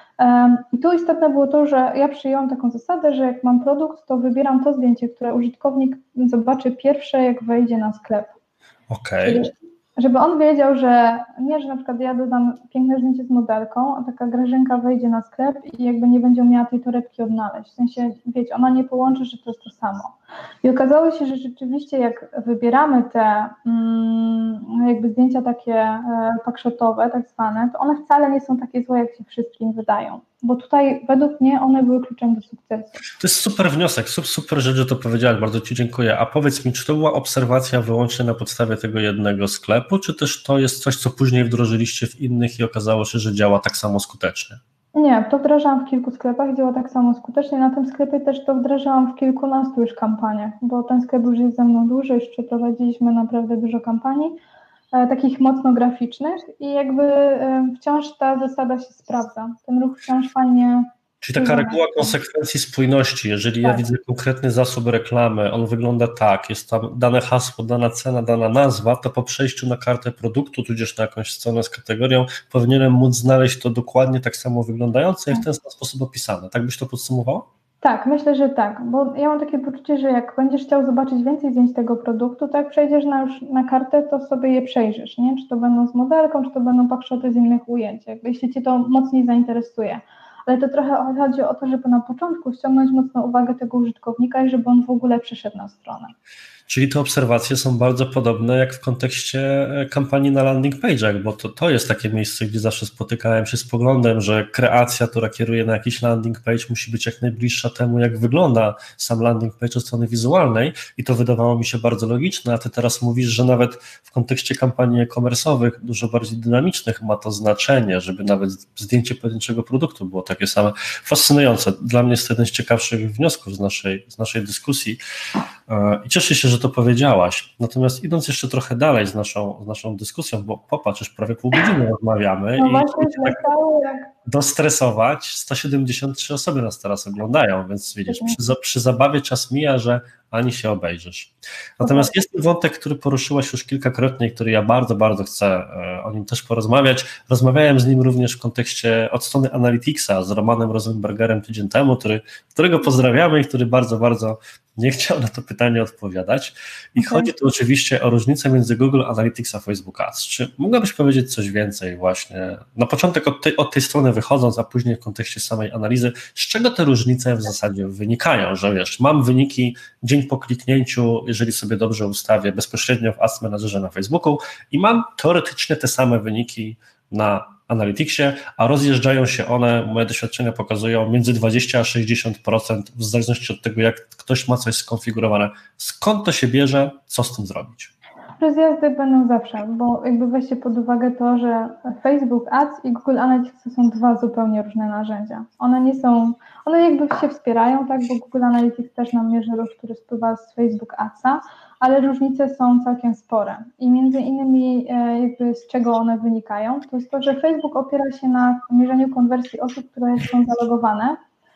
I tu istotne było to, że ja przyjęłam taką zasadę, że jak mam produkt, to wybieram to zdjęcie, które użytkownik zobaczy pierwsze, jak wejdzie na sklep. Okej. Okay. Żeby on wiedział, że nie, że na przykład ja dodam piękne zdjęcie z modelką, a taka Grażynka wejdzie na sklep i jakby nie będzie umiała tej torebki odnaleźć. W sensie, wiecie, ona nie połączy, że to jest to samo. I okazało się, że rzeczywiście jak wybieramy te mm, jakby zdjęcia takie e, packshotowe, tak zwane, to one wcale nie są takie złe, jak się wszystkim wydają. Bo tutaj według mnie one były kluczem do sukcesu. To jest super wniosek, super rzecz, że to powiedziałaś, bardzo Ci dziękuję. A powiedz mi, czy to była obserwacja wyłącznie na podstawie tego jednego sklepu, czy też to jest coś, co później wdrożyliście w innych i okazało się, że działa tak samo skutecznie? Nie, to wdrażałam w kilku sklepach, działa tak samo skutecznie. Na tym sklepie też to wdrażałam w kilkunastu już kampaniach, bo ten sklep już jest ze mną dłużej, już przeprowadziliśmy naprawdę dużo kampanii, e, takich mocno graficznych i jakby e, wciąż ta zasada się sprawdza. Ten ruch wciąż fajnie... Czyli taka reguła konsekwencji spójności, jeżeli tak. Ja widzę konkretny zasób reklamy, on wygląda tak, jest tam dane hasło, dana cena, dana nazwa, to po przejściu na kartę produktu, tudzież na jakąś stronę z kategorią, powinienem móc znaleźć to dokładnie tak samo wyglądające i w ten sam sposób opisane. Tak byś to podsumowała? Tak, myślę, że tak, bo ja mam takie poczucie, że jak będziesz chciał zobaczyć więcej zdjęć tego produktu, to jak przejdziesz na, już na kartę, to sobie je przejrzysz, nie? Czy to będą z modelką, czy to będą packshoty z innych ujęć, jakby, jeśli Cię to mocniej zainteresuje. Ale to trochę chodzi o to, żeby na początku ściągnąć mocno uwagę tego użytkownika i żeby on w ogóle przyszedł na stronę. Czyli te obserwacje są bardzo podobne jak w kontekście kampanii na landing page'ach, bo to, to jest takie miejsce, gdzie zawsze spotykałem się z poglądem, że kreacja, która kieruje na jakiś landing page, musi być jak najbliższa temu, jak wygląda sam landing page od strony wizualnej i to wydawało mi się bardzo logiczne, a ty teraz mówisz, że nawet w kontekście kampanii e-commerce'owych, dużo bardziej dynamicznych ma to znaczenie, żeby nawet zdjęcie pojedynczego produktu było takie same. Fascynujące. Dla mnie jest to jeden z ciekawszych wniosków z naszej, z naszej dyskusji i cieszę się, że to powiedziałaś. Natomiast idąc jeszcze trochę dalej z naszą, z naszą dyskusją, bo popatrz, już prawie pół godziny rozmawiamy no i właśnie, tak jak... dostresować, sto siedemdziesiąt trzy osoby nas teraz oglądają, więc widzisz, przy, przy zabawie czas mija, że ani się obejrzysz. Natomiast okay. jest wątek, który poruszyłaś już kilkakrotnie, który ja bardzo, bardzo chcę o nim też porozmawiać. Rozmawiałem z nim również w kontekście od strony Analyticsa z Romanem Rosenbergerem tydzień temu, który, którego pozdrawiamy i który bardzo, bardzo nie chciał na to pytanie odpowiadać. I okay. chodzi tu oczywiście o różnicę między Google Analytics a Facebook Ads. Czy mogłabyś powiedzieć coś więcej właśnie, na początek od tej, od tej strony wychodząc, a później w kontekście samej analizy, z czego te różnice w zasadzie wynikają, że wiesz, mam wyniki dzień po kliknięciu, jeżeli sobie dobrze ustawię bezpośrednio w Ads Managerze na Facebooku i mam teoretycznie te same wyniki na Analyticsie, a rozjeżdżają się one, moje doświadczenia pokazują, między dwadzieścia a sześćdziesiąt procent w zależności od tego, jak ktoś ma coś skonfigurowane. Skąd to się bierze, co z tym zrobić? Rozjazdy będą zawsze, bo jakby weźcie pod uwagę to, że Facebook Ads i Google Analytics to są dwa zupełnie różne narzędzia. One nie są, one jakby się wspierają, tak, bo Google Analytics też nam mierzy ruch, który spływa z Facebook Adsa, ale różnice są całkiem spore i między innymi jakby z czego one wynikają, to jest to, że Facebook opiera się na mierzeniu konwersji osób, które są zalogowane,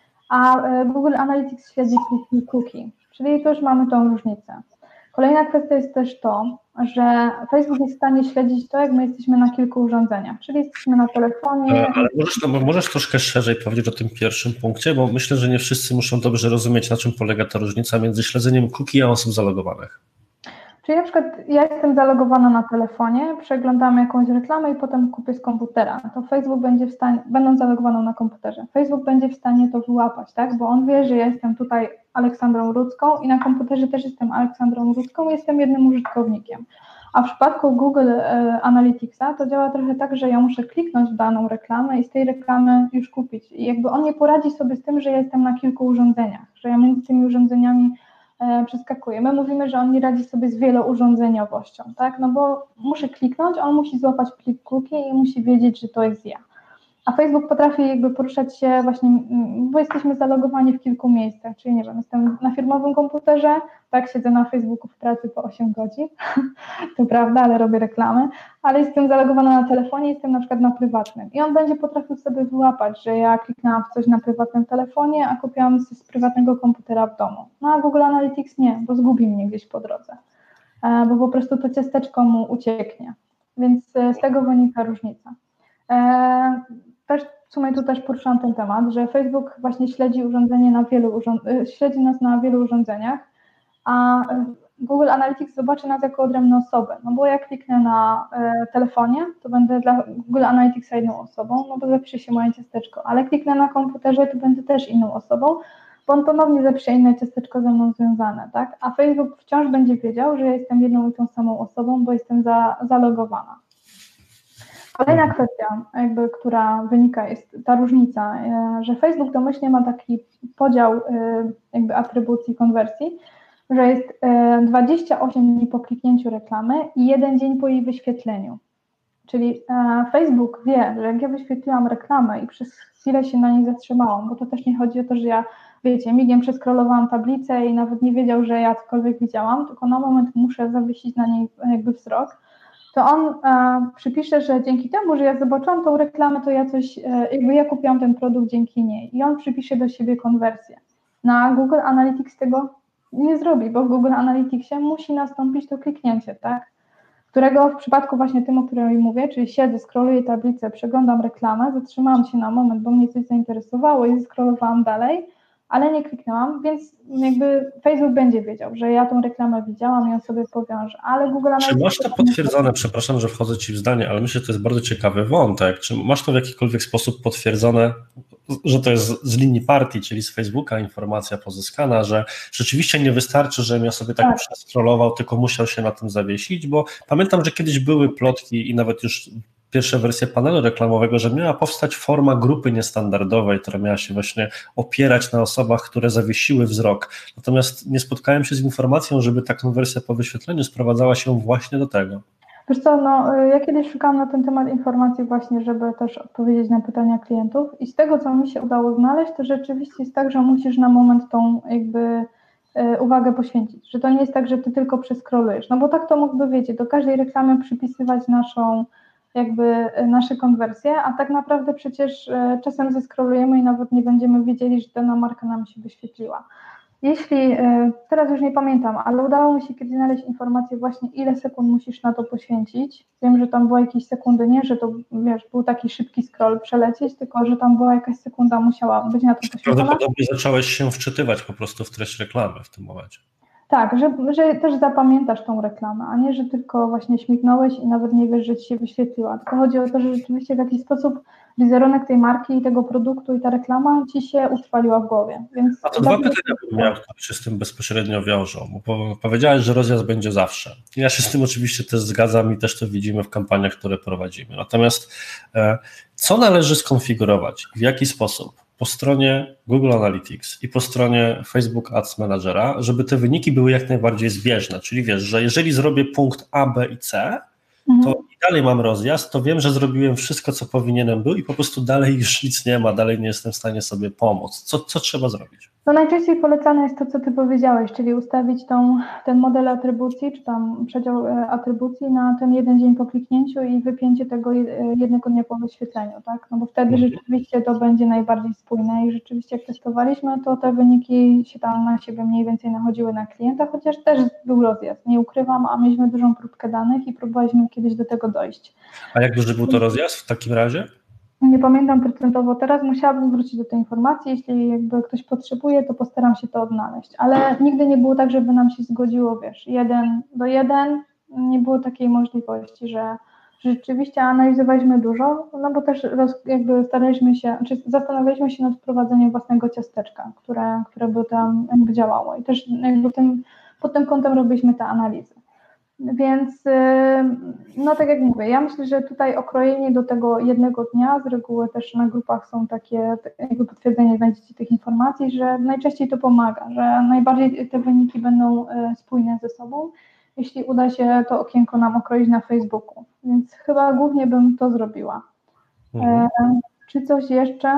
a Google Analytics śledzi cookie, czyli tu już mamy tą różnicę. Kolejna kwestia jest też to, że Facebook jest w stanie śledzić to, jak my jesteśmy na kilku urządzeniach, czyli jesteśmy na telefonie. Ale możesz, no, możesz troszkę szerzej powiedzieć o tym pierwszym punkcie, bo myślę, że nie wszyscy muszą dobrze rozumieć, na czym polega ta różnica między śledzeniem cookie a osób zalogowanych. Czyli na przykład ja jestem zalogowana na telefonie, przeglądam jakąś reklamę i potem kupię z komputera, to Facebook będzie w stanie, będąc zalogowaną na komputerze, Facebook będzie w stanie to wyłapać, tak, bo on wie, że ja jestem tutaj Aleksandrą Rudzką i na komputerze też jestem Aleksandrą Rudzką, jestem jednym użytkownikiem. A w przypadku Google Analyticsa to działa trochę tak, że ja muszę kliknąć w daną reklamę i z tej reklamy już kupić. I jakby on nie poradzi sobie z tym, że ja jestem na kilku urządzeniach, że ja między tymi urządzeniami przeskakuję. My mówimy, że on nie radzi sobie z wielourządzeniowością, tak? No bo muszę kliknąć, on musi złapać plik cookie i musi wiedzieć, że to jest ja. A Facebook potrafi jakby poruszać się właśnie, bo jesteśmy zalogowani w kilku miejscach, czyli nie wiem, jestem na firmowym komputerze, tak, siedzę na Facebooku w pracy po osiem godzin, to prawda, ale robię reklamy, ale jestem zalogowana na telefonie, jestem na przykład na prywatnym i on będzie potrafił sobie wyłapać, że ja kliknęłam w coś na prywatnym telefonie, a kupiłam z, z prywatnego komputera w domu. No a Google Analytics nie, bo zgubi mnie gdzieś po drodze, bo po prostu to ciasteczko mu ucieknie, więc z tego wynika różnica. Też w sumie tu też poruszałam ten temat, że Facebook właśnie śledzi urządzenie na wielu urząd- śledzi nas na wielu urządzeniach, a Google Analytics zobaczy nas jako odrębną osobę, no bo jak kliknę na e, telefonie, to będę dla Google Analyticsa jedną osobą, no bo zapisze się moje ciasteczko, ale kliknę na komputerze, to będę też inną osobą, bo on ponownie zapisze inne ciasteczko ze mną związane, tak? A Facebook wciąż będzie wiedział, że ja jestem jedną i tą samą osobą, bo jestem za, zalogowana. Kolejna kwestia, jakby, która wynika, jest ta różnica, że Facebook domyślnie ma taki podział jakby atrybucji konwersji, że jest dwadzieścia osiem dni po kliknięciu reklamy i jeden dzień po jej wyświetleniu. Czyli Facebook wie, że jak ja wyświetliłam reklamę i przez chwilę się na niej zatrzymałam, bo to też nie chodzi o to, że ja, wiecie, migiem przeskrolowałam tablicę i nawet nie wiedział, że ja cokolwiek widziałam, tylko na moment muszę zawiesić na niej jakby wzrok, to on e, przypisze, że dzięki temu, że ja zobaczyłam tą reklamę, to ja coś, e, jakby ja kupiłam ten produkt dzięki niej i on przypisze do siebie konwersję. Na Google Analytics tego nie zrobi, bo w Google Analyticsie musi nastąpić to kliknięcie, tak? Którego w przypadku właśnie tym, o którym mówię, czyli siedzę, scrolluję tablicę, przeglądam reklamę, zatrzymałam się na moment, bo mnie coś zainteresowało i scrollowałam dalej, ale nie kliknęłam, więc jakby Facebook będzie wiedział, że ja tą reklamę widziałam i on sobie powiąże, ale Google Analytics... Czy masz to potwierdzone, przepraszam, że wchodzę Ci w zdanie, ale myślę, że to jest bardzo ciekawy wątek, czy masz to w jakikolwiek sposób potwierdzone że to jest z linii partii, czyli z Facebooka informacja pozyskana, że rzeczywiście nie wystarczy, żebym ja sobie tak, tak. przescrollował, tylko musiał się na tym zawiesić, bo pamiętam, że kiedyś były plotki i nawet już pierwsze wersje panelu reklamowego, że miała powstać forma grupy niestandardowej, która miała się właśnie opierać na osobach, które zawiesiły wzrok. Natomiast nie spotkałem się z informacją, żeby taką wersję po wyświetleniu sprowadzała się właśnie do tego. Wiesz co, no, ja kiedyś szukałam na ten temat informacji właśnie, żeby też odpowiedzieć na pytania klientów i z tego, co mi się udało znaleźć, to rzeczywiście jest tak, że musisz na moment tą jakby y, uwagę poświęcić, że to nie jest tak, że ty tylko przeskrolujesz, no bo tak to mógłby, wiecie, do każdej reklamy przypisywać naszą jakby nasze konwersje, a tak naprawdę przecież y, czasem zeskrolujemy i nawet nie będziemy wiedzieli, że dana marka nam się wyświetliła. Jeśli, teraz już nie pamiętam, ale udało mi się kiedyś znaleźć informację właśnie, ile sekund musisz na to poświęcić. Wiem, że tam były jakieś sekundy, nie, że to, wiesz, był taki szybki scroll przelecieć, tylko że tam była jakaś sekunda, musiała być na to poświęcona. Prawdopodobnie zacząłeś się wczytywać po prostu w treść reklamy w tym momencie. Tak, że, że też zapamiętasz tą reklamę, a nie, że tylko właśnie śmignąłeś i nawet nie wiesz, że ci się wyświetliła. Tylko chodzi o to, że rzeczywiście w jakiś sposób wizerunek tej marki i tego produktu i ta reklama ci się utrwaliła w głowie. Więc a to dwa pytania bym miał, które się z tym bezpośrednio wiążą, bo powiedziałeś, że rozjazd będzie zawsze. Ja się z tym oczywiście też zgadzam i też to widzimy w kampaniach, które prowadzimy. Natomiast e, co należy skonfigurować, w jaki sposób po stronie Google Analytics i po stronie Facebook Ads Managera, żeby te wyniki były jak najbardziej zbieżne, czyli wiesz, że jeżeli zrobię punkt A, B i C, to i dalej mam rozjazd, to wiem, że zrobiłem wszystko, co powinienem był i po prostu dalej już nic nie ma, dalej nie jestem w stanie sobie pomóc. Co, co trzeba zrobić? No najczęściej polecane jest to, co ty powiedziałeś, czyli ustawić tą, ten model atrybucji, czy tam przedział atrybucji na ten jeden dzień po kliknięciu i wypięcie tego jednego dnia po wyświetleniu, tak? No bo wtedy mhm. rzeczywiście to będzie najbardziej spójne i rzeczywiście jak testowaliśmy, to te wyniki się tam na siebie mniej więcej nachodziły na klienta, chociaż też był rozjazd, nie ukrywam, a mieliśmy dużą próbkę danych i próbowaliśmy kiedyś do tego dojść. A jak duży był to rozjazd w takim razie? Nie pamiętam procentowo teraz, musiałabym wrócić do tej informacji, jeśli jakby ktoś potrzebuje, to postaram się to odnaleźć, ale nigdy nie było tak, żeby nam się zgodziło, wiesz, jeden do jeden, nie było takiej możliwości, że rzeczywiście analizowaliśmy dużo, no bo też roz, jakby staraliśmy się, czy zastanawialiśmy się nad wprowadzeniem własnego ciasteczka, które, które by tam jakby działało i też jakby tym, pod tym kątem robiliśmy te analizy. Więc, no tak jak mówię, ja myślę, że tutaj okrojenie do tego jednego dnia, z reguły też na grupach są takie jakby potwierdzenie, znajdziecie tych informacji, że najczęściej to pomaga, że najbardziej te wyniki będą spójne ze sobą, jeśli uda się to okienko nam okroić na Facebooku. Więc chyba głównie bym to zrobiła. Mhm. E, czy coś jeszcze?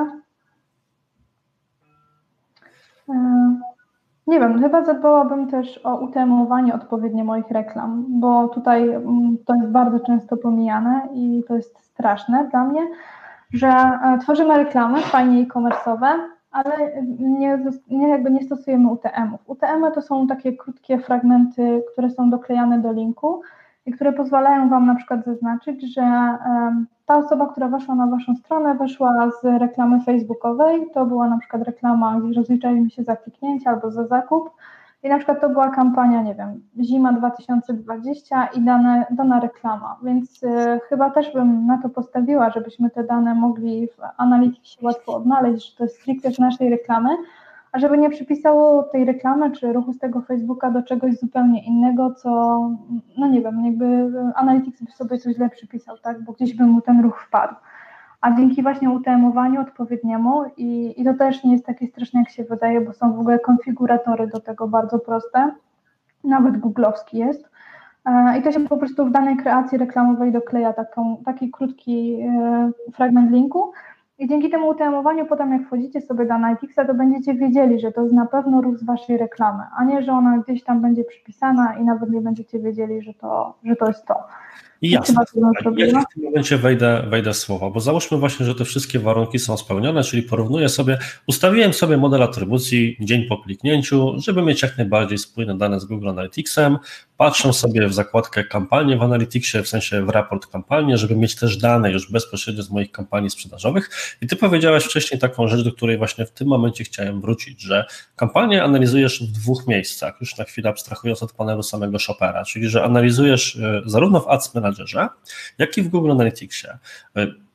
E, Nie wiem, chyba zadbałabym też o utemowanie odpowiednie moich reklam, bo tutaj to jest bardzo często pomijane i to jest straszne dla mnie, że tworzymy reklamy fajnie e-commerce'owe, ale nie, nie, jakby nie stosujemy U T M-ów. U T M-y to są takie krótkie fragmenty, które są doklejane do linku i które pozwalają Wam na przykład zaznaczyć, że um, ta osoba, która weszła na Waszą stronę, weszła z reklamy facebookowej, to była na przykład reklama, gdzie rozliczaliśmy się za kliknięcie albo za zakup i na przykład to była kampania, nie wiem, zima dwa tysiące dwadzieścia i dane, dana reklama, więc y, chyba też bym na to postawiła, żebyśmy te dane mogli w Analyticsie łatwo odnaleźć, że to jest stricte z naszej reklamy, a żeby nie przypisało tej reklamy czy ruchu z tego Facebooka do czegoś zupełnie innego, co, no nie wiem, jakby Analytics by sobie coś źle przypisał, tak, bo gdzieś by mu ten ruch wpadł. A dzięki właśnie U T M-owaniu odpowiedniemu i, i to też nie jest takie straszne, jak się wydaje, bo są w ogóle konfiguratory do tego bardzo proste, nawet googlowski jest, i to się po prostu w danej kreacji reklamowej dokleja taką, taki krótki e, fragment linku. I dzięki temu U T M-owaniu potem jak wchodzicie sobie do Analyticsa, to będziecie wiedzieli, że to jest na pewno ruch z Waszej reklamy, a nie, że ona gdzieś tam będzie przypisana i nawet nie będziecie wiedzieli, że to, że to jest to. I jasne, ja w tym momencie wejdę, wejdę w słowo, bo załóżmy właśnie, że te wszystkie warunki są spełnione, czyli porównuję sobie, ustawiłem sobie model atrybucji dzień po kliknięciu, żeby mieć jak najbardziej spójne dane z Google Analyticsem, patrzę sobie w zakładkę kampanie w Analyticsie, w sensie w raport kampanii, żeby mieć też dane już bezpośrednio z moich kampanii sprzedażowych i Ty powiedziałaś wcześniej taką rzecz, do której właśnie w tym momencie chciałem wrócić, że kampanię analizujesz w dwóch miejscach, już na chwilę abstrahując od panelu samego Shoppera, czyli że analizujesz zarówno w Ads Managerze, jak i w Google Analyticsie.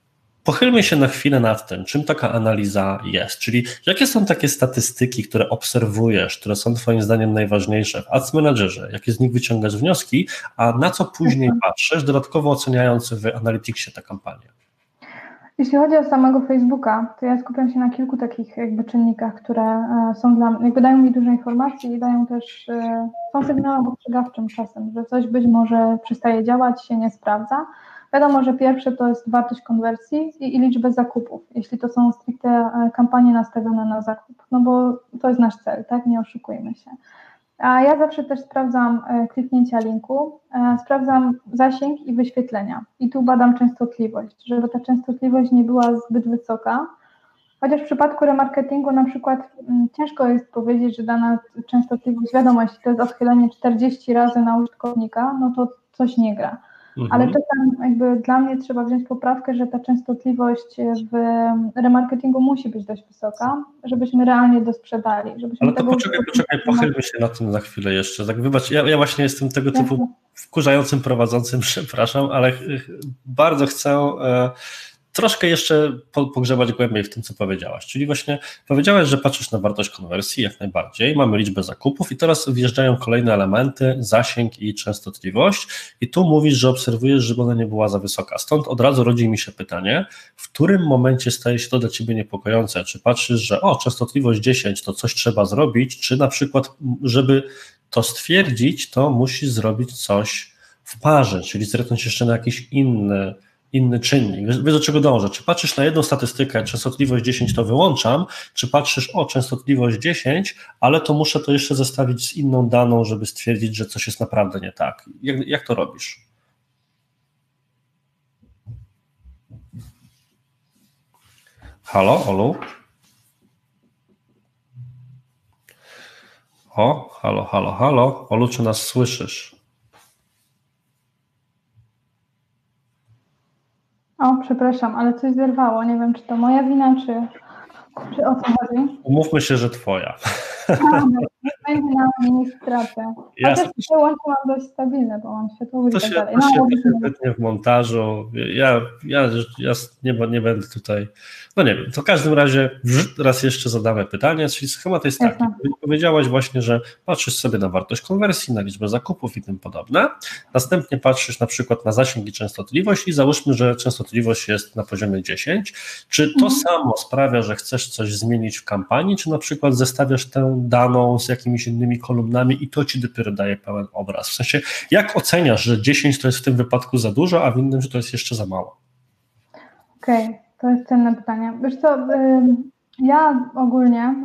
pochylmy się na chwilę nad tym, czym taka analiza jest, czyli jakie są takie statystyki, które obserwujesz, które są twoim zdaniem najważniejsze w Ads Managerze, jakie z nich wyciągasz wnioski, a na co później patrzysz, dodatkowo oceniając w Analyticsie tę kampanię? Jeśli chodzi o samego Facebooka, to ja skupiam się na kilku takich jakby czynnikach, które są dla mnie, jakby dają mi dużo informacji i dają też, są sygnałem ostrzegawczym czasem, że coś być może przestaje działać, się nie sprawdza. Wiadomo, że pierwsze to jest wartość konwersji i, i liczbę zakupów, jeśli to są stricte kampanie nastawione na zakup, no bo to jest nasz cel, tak, nie oszukujmy się. A ja zawsze też sprawdzam kliknięcia linku, sprawdzam zasięg i wyświetlenia i tu badam częstotliwość, żeby ta częstotliwość nie była zbyt wysoka, chociaż w przypadku remarketingu na przykład ciężko jest powiedzieć, że dana częstotliwość, wiadomo, jeśli to jest odchylenie czterdzieści razy na użytkownika, no to coś nie gra. Mhm. Ale czasem jakby dla mnie trzeba wziąć poprawkę, że ta częstotliwość w remarketingu musi być dość wysoka, żebyśmy realnie dosprzedali. Żebyśmy Ale to poczekaj, poczekaj, pochylmy się na tym na chwilę jeszcze. Tak, wybacz, ja, ja właśnie jestem tego typu Jasne. wkurzającym prowadzącym, przepraszam, ale bardzo chcę e, troszkę jeszcze pogrzebać głębiej w tym, co powiedziałaś. Czyli właśnie powiedziałaś, że patrzysz na wartość konwersji, jak najbardziej, mamy liczbę zakupów i teraz wjeżdżają kolejne elementy, zasięg i częstotliwość i tu mówisz, że obserwujesz, żeby ona nie była za wysoka. Stąd od razu rodzi mi się pytanie, w którym momencie staje się to dla ciebie niepokojące? Czy patrzysz, że o, częstotliwość dziesięć, to coś trzeba zrobić, czy na przykład, żeby to stwierdzić, to musisz zrobić coś w parze, czyli zerknąć jeszcze na jakiś inny inny czynnik. Wiesz, wiesz, do czego dążę? Czy patrzysz na jedną statystykę, częstotliwość dziesięć to wyłączam, czy patrzysz, o, częstotliwość dziesięć, ale to muszę to jeszcze zestawić z inną daną, żeby stwierdzić, że coś jest naprawdę nie tak. Jak, jak to robisz? Halo, Olu? O, halo, halo, halo. Olu, czy nas słyszysz? O, przepraszam, ale coś zerwało. Nie wiem, czy to moja wina, czy, czy o co chodzi. Umówmy się, że twoja. Będzie na mnie nie stracę. Chociaż te łącze mam dość stabilne, bo mam światło i tak dalej. To się wytnie w montażu. Ja, ja, ja nie, nie będę tutaj... No nie wiem, to w każdym razie raz jeszcze zadamy pytanie, czyli schemat jest taki. Powiedziałaś właśnie, że patrzysz sobie na wartość konwersji, na liczbę zakupów i tym podobne. Następnie patrzysz na przykład na zasięg i częstotliwość i załóżmy, że częstotliwość jest na poziomie dziesięć. Czy to mhm. samo sprawia, że chcesz coś zmienić w kampanii, czy na przykład zestawiasz tę daną z jakimiś innymi kolumnami i to ci dopiero daje pełen obraz? W sensie, jak oceniasz, że dziesięć to jest w tym wypadku za dużo, a w innym, że to jest jeszcze za mało? Okej, okay, to jest cenne pytanie. Wiesz co, ja ogólnie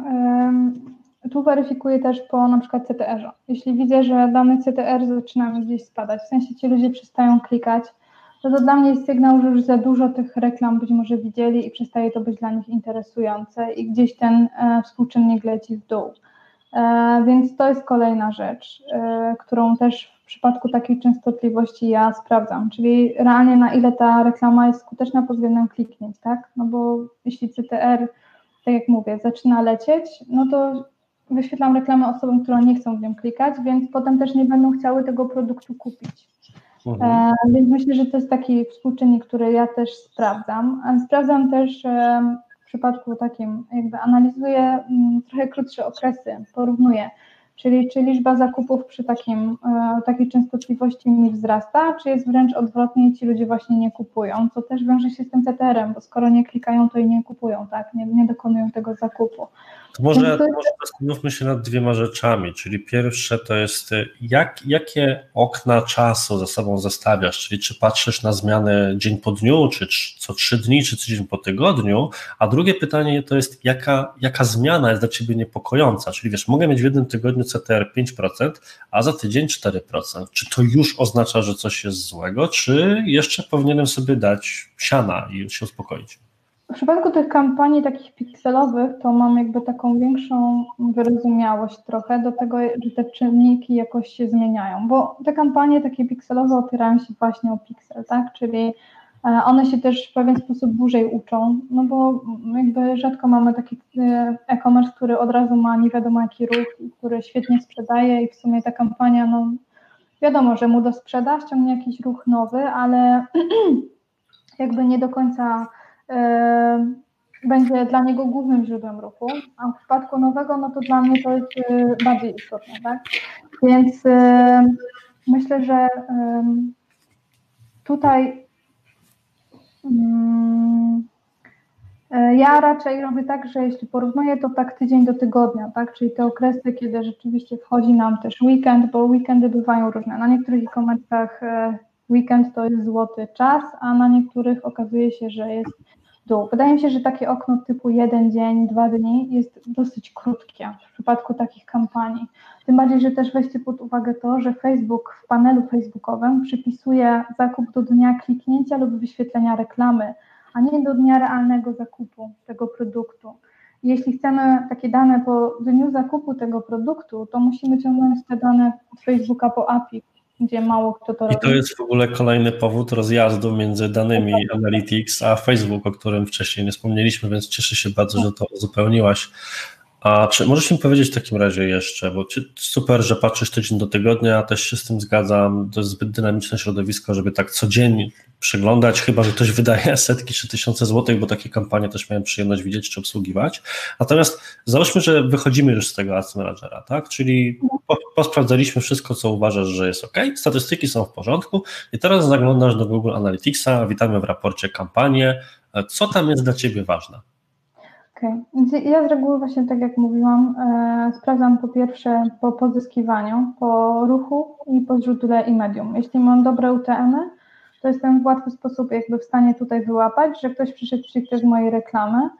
tu weryfikuję też po na przykład C T R-ze. Jeśli widzę, że dany C T R zaczyna mi gdzieś spadać, w sensie ci ludzie przestają klikać, to to dla mnie jest sygnał, że już za dużo tych reklam być może widzieli i przestaje to być dla nich interesujące i gdzieś ten współczynnik leci w dół. E, więc to jest kolejna rzecz, e, którą też w przypadku takiej częstotliwości ja sprawdzam, czyli realnie na ile ta reklama jest skuteczna pod względem kliknięć, tak? No bo jeśli C T R, tak jak mówię, zaczyna lecieć, no to wyświetlam reklamę osobom, które nie chcą w nią klikać, więc potem też nie będą chciały tego produktu kupić. Mhm. E, więc myślę, że to jest taki współczynnik, który ja też sprawdzam. Sprawdzam też e, w przypadku takim, jakby analizuję m, trochę krótsze okresy, porównuję, czyli czy liczba zakupów przy takim, e, takiej częstotliwości mi wzrasta, czy jest wręcz odwrotnie i ci ludzie właśnie nie kupują, co też wiąże się z tym C T R-em, bo skoro nie klikają, to i nie kupują, tak, nie, nie dokonują tego zakupu. To może, to może zastanówmy się nad dwiema rzeczami, czyli pierwsze to jest jak, jakie okna czasu ze sobą zestawiasz, czyli czy patrzysz na zmianę dzień po dniu, czy co trzy dni, czy tydzień po tygodniu, a drugie pytanie to jest jaka, jaka zmiana jest dla ciebie niepokojąca, czyli wiesz, mogę mieć w jednym tygodniu C T R pięć procent, a za tydzień cztery procent, czy to już oznacza, że coś jest złego, czy jeszcze powinienem sobie dać siana i się uspokoić? W przypadku tych kampanii takich pikselowych to mam jakby taką większą wyrozumiałość trochę do tego, że te czynniki jakoś się zmieniają, bo te kampanie takie pikselowe opierają się właśnie o piksel, tak, czyli one się też w pewien sposób dłużej uczą, no bo jakby rzadko mamy taki e-commerce, który od razu ma nie wiadomo jaki ruch i który świetnie sprzedaje i w sumie ta kampania, no wiadomo, że mu dosprzeda, ściągnie jakiś ruch nowy, ale jakby nie do końca będzie dla niego głównym źródłem ruchu, a w przypadku nowego, no to dla mnie to jest bardziej istotne, tak? Więc myślę, że tutaj ja raczej robię tak, że jeśli porównuję, to tak tydzień do tygodnia, tak? Czyli te okresy, kiedy rzeczywiście wchodzi nam też weekend, bo weekendy bywają różne. Na niektórych e-commerce'ach weekend to jest złoty czas, a na niektórych okazuje się, że jest dół. Wydaje mi się, że takie okno typu jeden dzień, dwa dni jest dosyć krótkie w przypadku takich kampanii. Tym bardziej, że też weźcie pod uwagę to, że Facebook w panelu facebookowym przypisuje zakup do dnia kliknięcia lub wyświetlenia reklamy, a nie do dnia realnego zakupu tego produktu. Jeśli chcemy takie dane po dniu zakupu tego produktu, to musimy ciągnąć te dane od Facebooka po A P I, gdzie mało kto to I robi. to jest w ogóle kolejny powód rozjazdu między danymi Analytics a Facebook, o którym wcześniej nie wspomnieliśmy, więc cieszę się bardzo, że to uzupełniłaś. A czy możesz mi powiedzieć w takim razie jeszcze, bo super, że patrzysz tydzień do tygodnia, ja też się z tym zgadzam, to jest zbyt dynamiczne środowisko, żeby tak codziennie przeglądać, chyba że ktoś wydaje setki czy tysiące złotych, bo takie kampanie też miałem przyjemność widzieć czy obsługiwać. Natomiast załóżmy, że wychodzimy już z tego Ads Managera, tak? Czyli posprawdzaliśmy wszystko, co uważasz, że jest ok, statystyki są w porządku i teraz zaglądasz do Google Analyticsa, witamy w raporcie kampanię. Co tam jest dla Ciebie ważne? Okej, okay. Ja z reguły właśnie tak jak mówiłam, e, sprawdzam po pierwsze po pozyskiwaniu, po ruchu i po źródle i medium. Jeśli mam dobre U T M-y, to jestem w łatwy sposób jakby w stanie tutaj wyłapać, że ktoś przyszedł stricte z mojej reklamy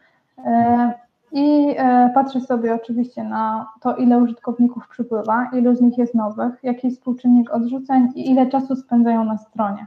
e, i e, patrzę sobie oczywiście na to, ile użytkowników przypływa, ilu z nich jest nowych, jaki jest współczynnik odrzuceń i ile czasu spędzają na stronie.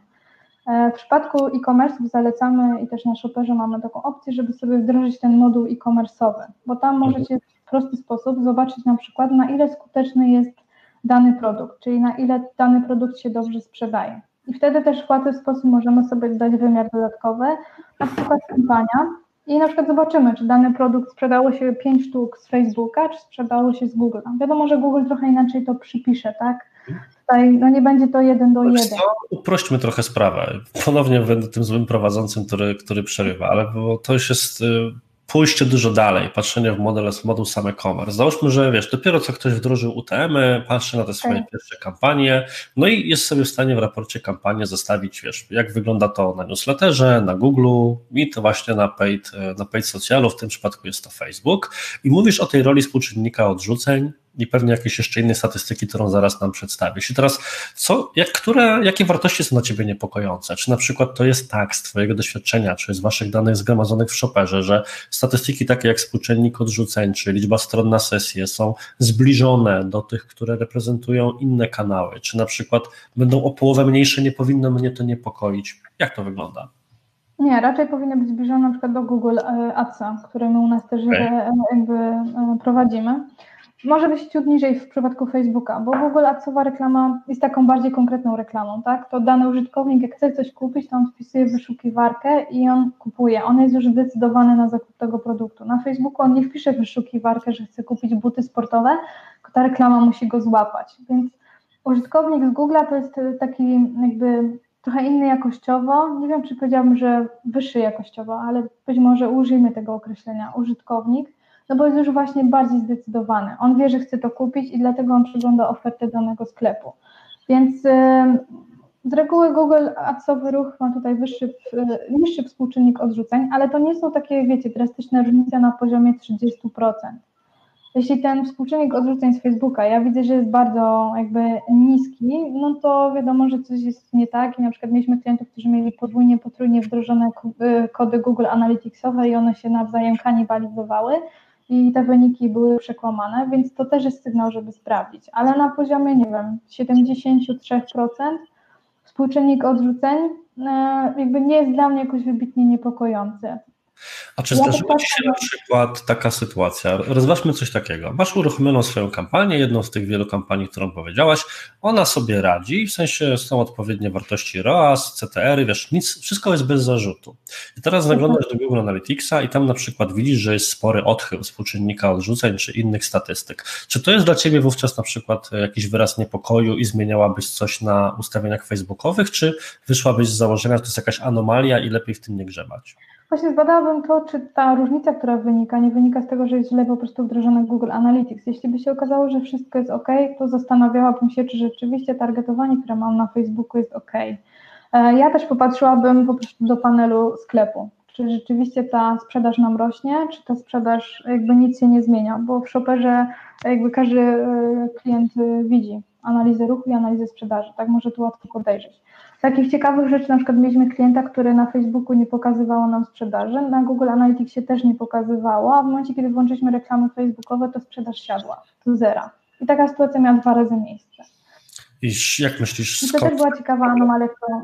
W przypadku e-commerce'ów zalecamy i też na Shopperze mamy taką opcję, żeby sobie wdrożyć ten moduł e-commerce'owy, bo tam możecie w prosty sposób zobaczyć na przykład, na ile skuteczny jest dany produkt, czyli na ile dany produkt się dobrze sprzedaje. I wtedy też w łatwy sposób możemy sobie dodać wymiar dodatkowy, na przykład kampania i na przykład zobaczymy, czy dany produkt sprzedało się pięć sztuk z Facebooka, czy sprzedało się z Google. Wiadomo, że Google trochę inaczej to przypisze, tak? Tutaj no nie będzie to jeden do jeden. Uprośćmy trochę sprawę. Ponownie będę tym złym prowadzącym, który, który przerywa, ale bo to już jest pójście dużo dalej, patrzenie w model, moduł sam e-commerce. Załóżmy, że wiesz, dopiero co ktoś wdrożył U T M-y, patrzy na te swoje okay. pierwsze kampanie, no i jest sobie w stanie w raporcie kampanię zestawić, wiesz, jak wygląda to na newsletterze, na Google i to właśnie na paid, na paid socialu, w tym przypadku jest to Facebook i mówisz o tej roli współczynnika odrzuceń i pewnie jakieś jeszcze inne statystyki, którą zaraz nam przedstawisz. I teraz, co, jak, które, jakie wartości są dla Ciebie niepokojące? Czy na przykład to jest tak z Twojego doświadczenia, czy z Waszych danych zgromadzonych w Shopperze, że statystyki takie jak współczynnik odrzuceń, czy liczba stron na sesję są zbliżone do tych, które reprezentują inne kanały, czy na przykład będą o połowę mniejsze, nie powinno mnie to niepokoić? Jak to wygląda? Nie, raczej powinny być zbliżone na przykład do Google Adsa, które my u nas też okay. jakby prowadzimy. Może być ciut niżej w przypadku Facebooka, bo Google Adsowa reklama jest taką bardziej konkretną reklamą, tak? To dany użytkownik, jak chce coś kupić, to on wpisuje w wyszukiwarkę i on kupuje. On jest już zdecydowany na zakup tego produktu. Na Facebooku on nie wpisze w wyszukiwarkę, że chce kupić buty sportowe, tylko ta reklama musi go złapać. Więc użytkownik z Google'a to jest taki jakby trochę inny jakościowo, nie wiem, czy powiedziałabym, że wyższy jakościowo, ale być może użyjmy tego określenia użytkownik, no bo jest już właśnie bardziej zdecydowany. On wie, że chce to kupić i dlatego on przegląda ofertę danego sklepu. Więc yy, z reguły Google Adsowy ruch ma tutaj wyższy, yy, niższy współczynnik odrzuceń, ale to nie są takie, wiecie, drastyczne różnice na poziomie trzydzieści procent. Jeśli ten współczynnik odrzuceń z Facebooka, ja widzę, że jest bardzo jakby niski, no to wiadomo, że coś jest nie tak i na przykład mieliśmy klientów, którzy mieli podwójnie, potrójnie wdrożone kody Google Analyticsowe i one się nawzajem kanibalizowały i te wyniki były przekłamane, więc to też jest sygnał, żeby sprawdzić, ale na poziomie, nie wiem, siedemdziesiąt trzy procent współczynnik odrzuceń jakby nie jest dla mnie jakoś wybitnie niepokojący. A czy zdarzyła Ci się na przykład taka sytuacja, rozważmy coś takiego, masz uruchomioną swoją kampanię, jedną z tych wielu kampanii, którą powiedziałaś, ona sobie radzi, w sensie są odpowiednie wartości R O A S, C T R-y, wiesz, nic, wszystko jest bez zarzutu. I teraz zaglądasz do Google Analyticsa i tam na przykład widzisz, że jest spory odchył współczynnika odrzuceń czy innych statystyk. Czy to jest dla Ciebie wówczas na przykład jakiś wyraz niepokoju i zmieniałabyś coś na ustawieniach facebookowych, czy wyszłabyś z założenia, że to jest jakaś anomalia i lepiej w tym nie grzebać? Właśnie zbadałabym to, czy ta różnica, która wynika, nie wynika z tego, że jest źle po prostu wdrożony Google Analytics. Jeśli by się okazało, że wszystko jest ok, to zastanawiałabym się, czy rzeczywiście targetowanie, które mam na Facebooku, jest ok. Ja też popatrzyłabym po prostu do panelu sklepu. Czy rzeczywiście ta sprzedaż nam rośnie, czy ta sprzedaż jakby nic się nie zmienia, bo w Shopperze jakby każdy klient widzi analizę ruchu i analizę sprzedaży, tak może to łatwo podejrzeć. Z takich ciekawych rzeczy, na przykład mieliśmy klienta, który na Facebooku nie pokazywało nam sprzedaży, na Google Analyticsie też nie pokazywało, a w momencie, kiedy włączyliśmy reklamy facebookowe, to sprzedaż siadła do zera. I taka sytuacja miała dwa razy miejsce. I jak myślisz, I to też była ciekawa anomalia, którą...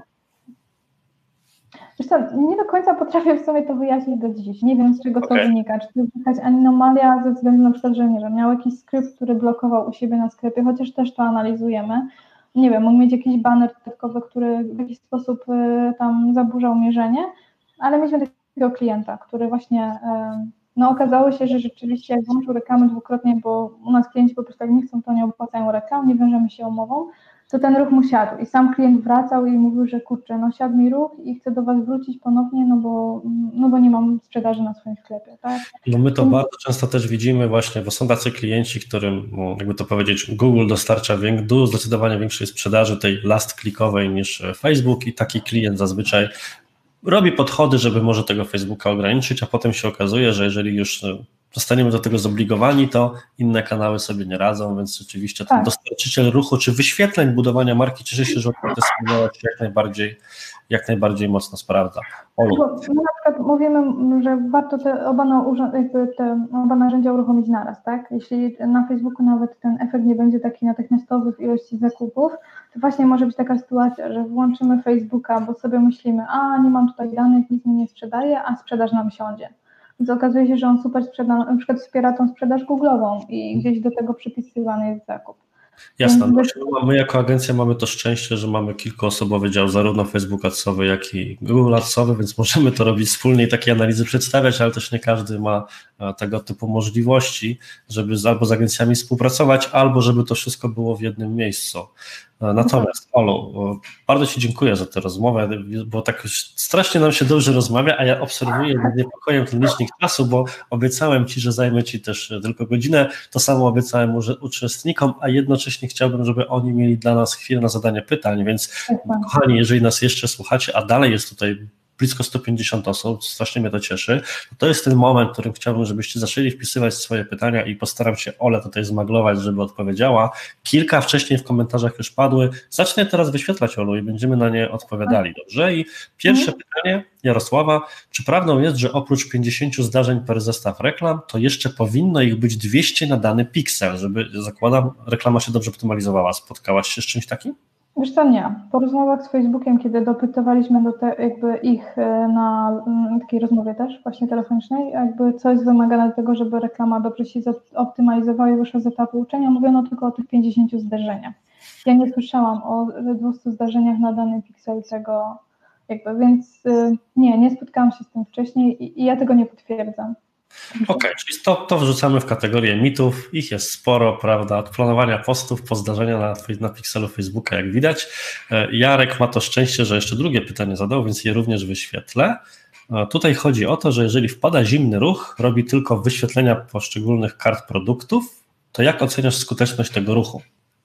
Wiesz co, nie do końca potrafię w sumie to wyjaśnić do dziś. Nie wiem, z czego okay. to wynika. Czy to jest jakaś anomalia ze względu na przykład, że nie wiem, miał jakiś skrypt, który blokował u siebie na sklepie, chociaż też to analizujemy. Nie wiem, mógł mieć jakiś baner dodatkowy, który w jakiś sposób y, tam zaburzał mierzenie, ale mieliśmy takiego klienta, który właśnie, y, no okazało się, że rzeczywiście jak włączył reklamy dwukrotnie, bo u nas klienci po prostu jak nie chcą, to nie opłacają reklam, nie wiążemy się umową, to ten ruch mu siadł i sam klient wracał i mówił, że kurczę, no siadł mi ruch i chcę do Was wrócić ponownie, no bo, no bo nie mam sprzedaży na swoim sklepie, tak? No my to Więc... bardzo często też widzimy właśnie, bo są tacy klienci, którym, no jakby to powiedzieć, Google dostarcza wiek- zdecydowanie większej sprzedaży tej last clickowej niż Facebook i taki klient zazwyczaj robi podchody, żeby może tego Facebooka ograniczyć, a potem się okazuje, że jeżeli już zostaniemy do tego zobligowani, to inne kanały sobie nie radzą, więc rzeczywiście ten tak. dostarczyciel ruchu czy wyświetleń budowania marki cieszy się, że te wspomniałeś jak najbardziej, jak najbardziej mocno sprawdza. Olu. Bo my na przykład mówimy, że warto te oba, na, jakby te oba narzędzia uruchomić naraz, tak? Jeśli na Facebooku nawet ten efekt nie będzie taki natychmiastowy w ilości zakupów, to właśnie może być taka sytuacja, że włączymy Facebooka, bo sobie myślimy, a nie mam tutaj danych, nic mi nie sprzedaje, a sprzedaż nam siądzie. Więc okazuje się, że on super sprzeda, na przykład wspiera tą sprzedaż Googlową i gdzieś do tego przypisywany jest zakup. Jasne, no, my jako agencja mamy to szczęście, że mamy kilkuosobowy dział, zarówno Facebook Adsowy, jak i Google Adsowy, więc możemy to robić wspólnie i takie analizy przedstawiać, ale też nie każdy ma tego typu możliwości, żeby albo z agencjami współpracować, albo żeby to wszystko było w jednym miejscu. Natomiast Olu, bardzo Ci dziękuję za tę rozmowę, bo tak strasznie nam się dobrze rozmawia, a ja obserwuję z niepokojem ten licznik czasu, bo obiecałem Ci, że zajmę Ci też tylko godzinę, to samo obiecałem uczestnikom, a jednocześnie chciałbym, żeby oni mieli dla nas chwilę na zadanie pytań, więc kochani, jeżeli nas jeszcze słuchacie, a dalej jest tutaj blisko sto pięćdziesiąt osób, strasznie mnie to cieszy, to jest ten moment, w którym chciałbym, żebyście zaczęli wpisywać swoje pytania i postaram się Olę tutaj zmaglować, żeby odpowiedziała. Kilka wcześniej w komentarzach już padły. Zacznę teraz wyświetlać, Olu, i będziemy na nie odpowiadali, dobrze? I pierwsze mhm. pytanie, Jarosława, czy prawdą jest, że oprócz pięćdziesięciu zdarzeń per zestaw reklam, to jeszcze powinno ich być dwieście na dany piksel, żeby, zakładam, reklama się dobrze optymalizowała. Spotkałaś się z czymś takim? Wiesz co, nie. Po rozmowach z Facebookiem, kiedy dopytowaliśmy do te, jakby ich na takiej rozmowie też, właśnie telefonicznej, jakby co jest wymagane do tego, żeby reklama dobrze się optymalizowała i wyszła z etapu uczenia, mówiono tylko o tych pięćdziesięciu zdarzeniach. Ja nie słyszałam o dwustu zdarzeniach na dany piksel tego, jakby, więc nie, nie spotkałam się z tym wcześniej i, i ja tego nie potwierdzam. Okej, okay, czyli to, to wrzucamy w kategorię mitów, ich jest sporo, prawda, od planowania postów po zdarzenia na, na pikselu Facebooka, jak widać. Jarek ma to szczęście, że jeszcze drugie pytanie zadał, więc je również wyświetlę. Tutaj chodzi o to, że jeżeli wpada zimny ruch, robi tylko wyświetlenia poszczególnych kart produktów, to jak oceniasz skuteczność tego ruchu?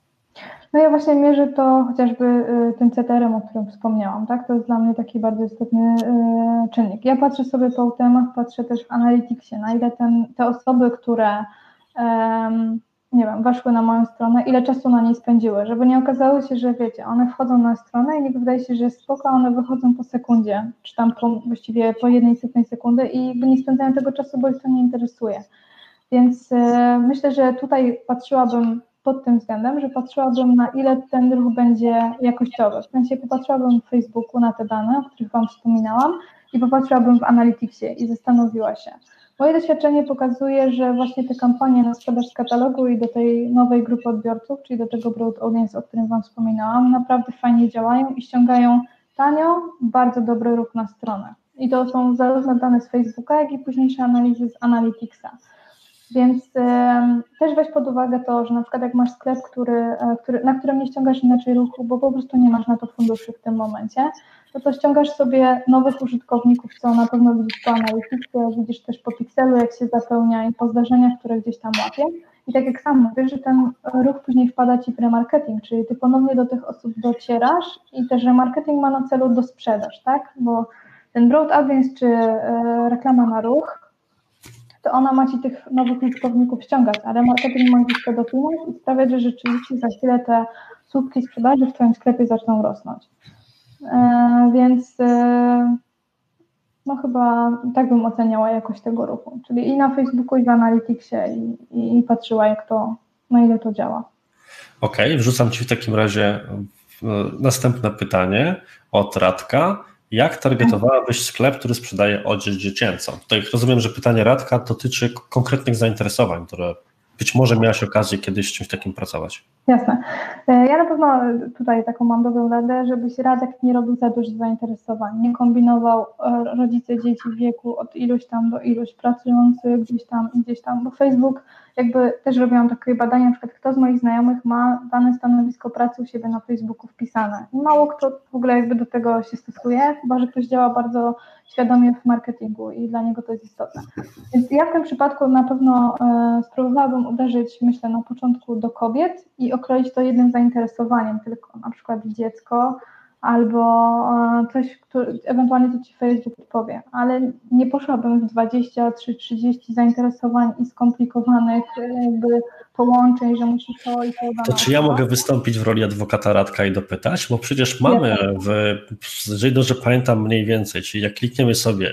No ja właśnie mierzę to chociażby tym C T R-em, o którym wspomniałam, tak? To jest dla mnie taki bardzo istotny y, czynnik. Ja patrzę sobie po U T M-ach, patrzę też w Analyticsie, na ile ten, te osoby, które um, nie wiem, weszły na moją stronę, ile czasu na niej spędziły, żeby nie okazało się, że wiecie, one wchodzą na stronę i niby wydaje się, że jest spoko, a one wychodzą po sekundzie, czy tam po, właściwie po jednej setnej sekundy i jakby nie spędzają tego czasu, bo ich to nie interesuje. Więc y, myślę, że tutaj patrzyłabym pod tym względem, że patrzyłabym, na ile ten ruch będzie jakościowy. W sensie popatrzyłabym w Facebooku na te dane, o których Wam wspominałam i popatrzyłabym w Analyticsie i zastanowiła się. Moje doświadczenie pokazuje, że właśnie te kampanie na sprzedaż z katalogu i do tej nowej grupy odbiorców, czyli do tego broad audience, o którym Wam wspominałam, naprawdę fajnie działają i ściągają tanio, bardzo dobry ruch na stronę. I to są zarówno dane z Facebooka, jak i późniejsze analizy z Analyticsa. Więc y, też weź pod uwagę to, że na przykład jak masz sklep, który, który, na którym nie ściągasz inaczej ruchu, bo po prostu nie masz na to funduszy w tym momencie, to to ściągasz sobie nowych użytkowników, co na pewno widzisz po analityce, widzisz też po pikselu, jak się zapełnia i po zdarzeniach, które gdzieś tam łapie. I tak jak sam mówisz, że ten ruch później wpada ci w remarketing, czyli ty ponownie do tych osób docierasz i też remarketing ma na celu dosprzedaż, tak? Bo ten broad audience czy e, reklama na ruch, to ona ma ci tych nowych użytkowników ściągać, a remarketing ma gdzieś to dopinać i sprawiać, że rzeczywiście za chwilę te słupki sprzedaży w twoim sklepie zaczną rosnąć. E, więc e, no chyba tak bym oceniała jakość tego ruchu, czyli i na Facebooku, i w Analyticsie i, i, i patrzyła, jak to, na ile to działa. Okej, okay, wrzucam Ci w takim razie następne pytanie od Radka. Jak targetowałabyś sklep, który sprzedaje odzież dziecięcą? Tutaj rozumiem, że pytanie Radka dotyczy konkretnych zainteresowań, które być może miałaś okazję kiedyś z czymś takim pracować. Jasne. Ja na pewno tutaj taką mam dobrą radę, żebyś Radek nie robił za dużo zainteresowań, nie kombinował rodzice dzieci w wieku od iluś tam do iluś, pracujący gdzieś tam i gdzieś tam, bo Facebook, jakby też robiłam takie badania, na przykład kto z moich znajomych ma dane stanowisko pracy u siebie na Facebooku wpisane i mało kto w ogóle jakby do tego się stosuje, chyba że ktoś działa bardzo świadomie w marketingu i dla niego to jest istotne. Więc ja w tym przypadku na pewno e, spróbowałabym uderzyć, myślę, na początku do kobiet i okroić to jednym zainteresowaniem, tylko na przykład dziecko albo e, coś, który, ewentualnie to ci Facebook powie, ale nie poszłabym w dwadzieścia trzy trzydzieści zainteresowań i skomplikowanych jakby połączeń, że musi to i to dane. To czy ja mogę wystąpić w roli adwokata Radka i dopytać? Bo przecież mamy, w, jeżeli dobrze pamiętam mniej więcej, czyli jak klikniemy sobie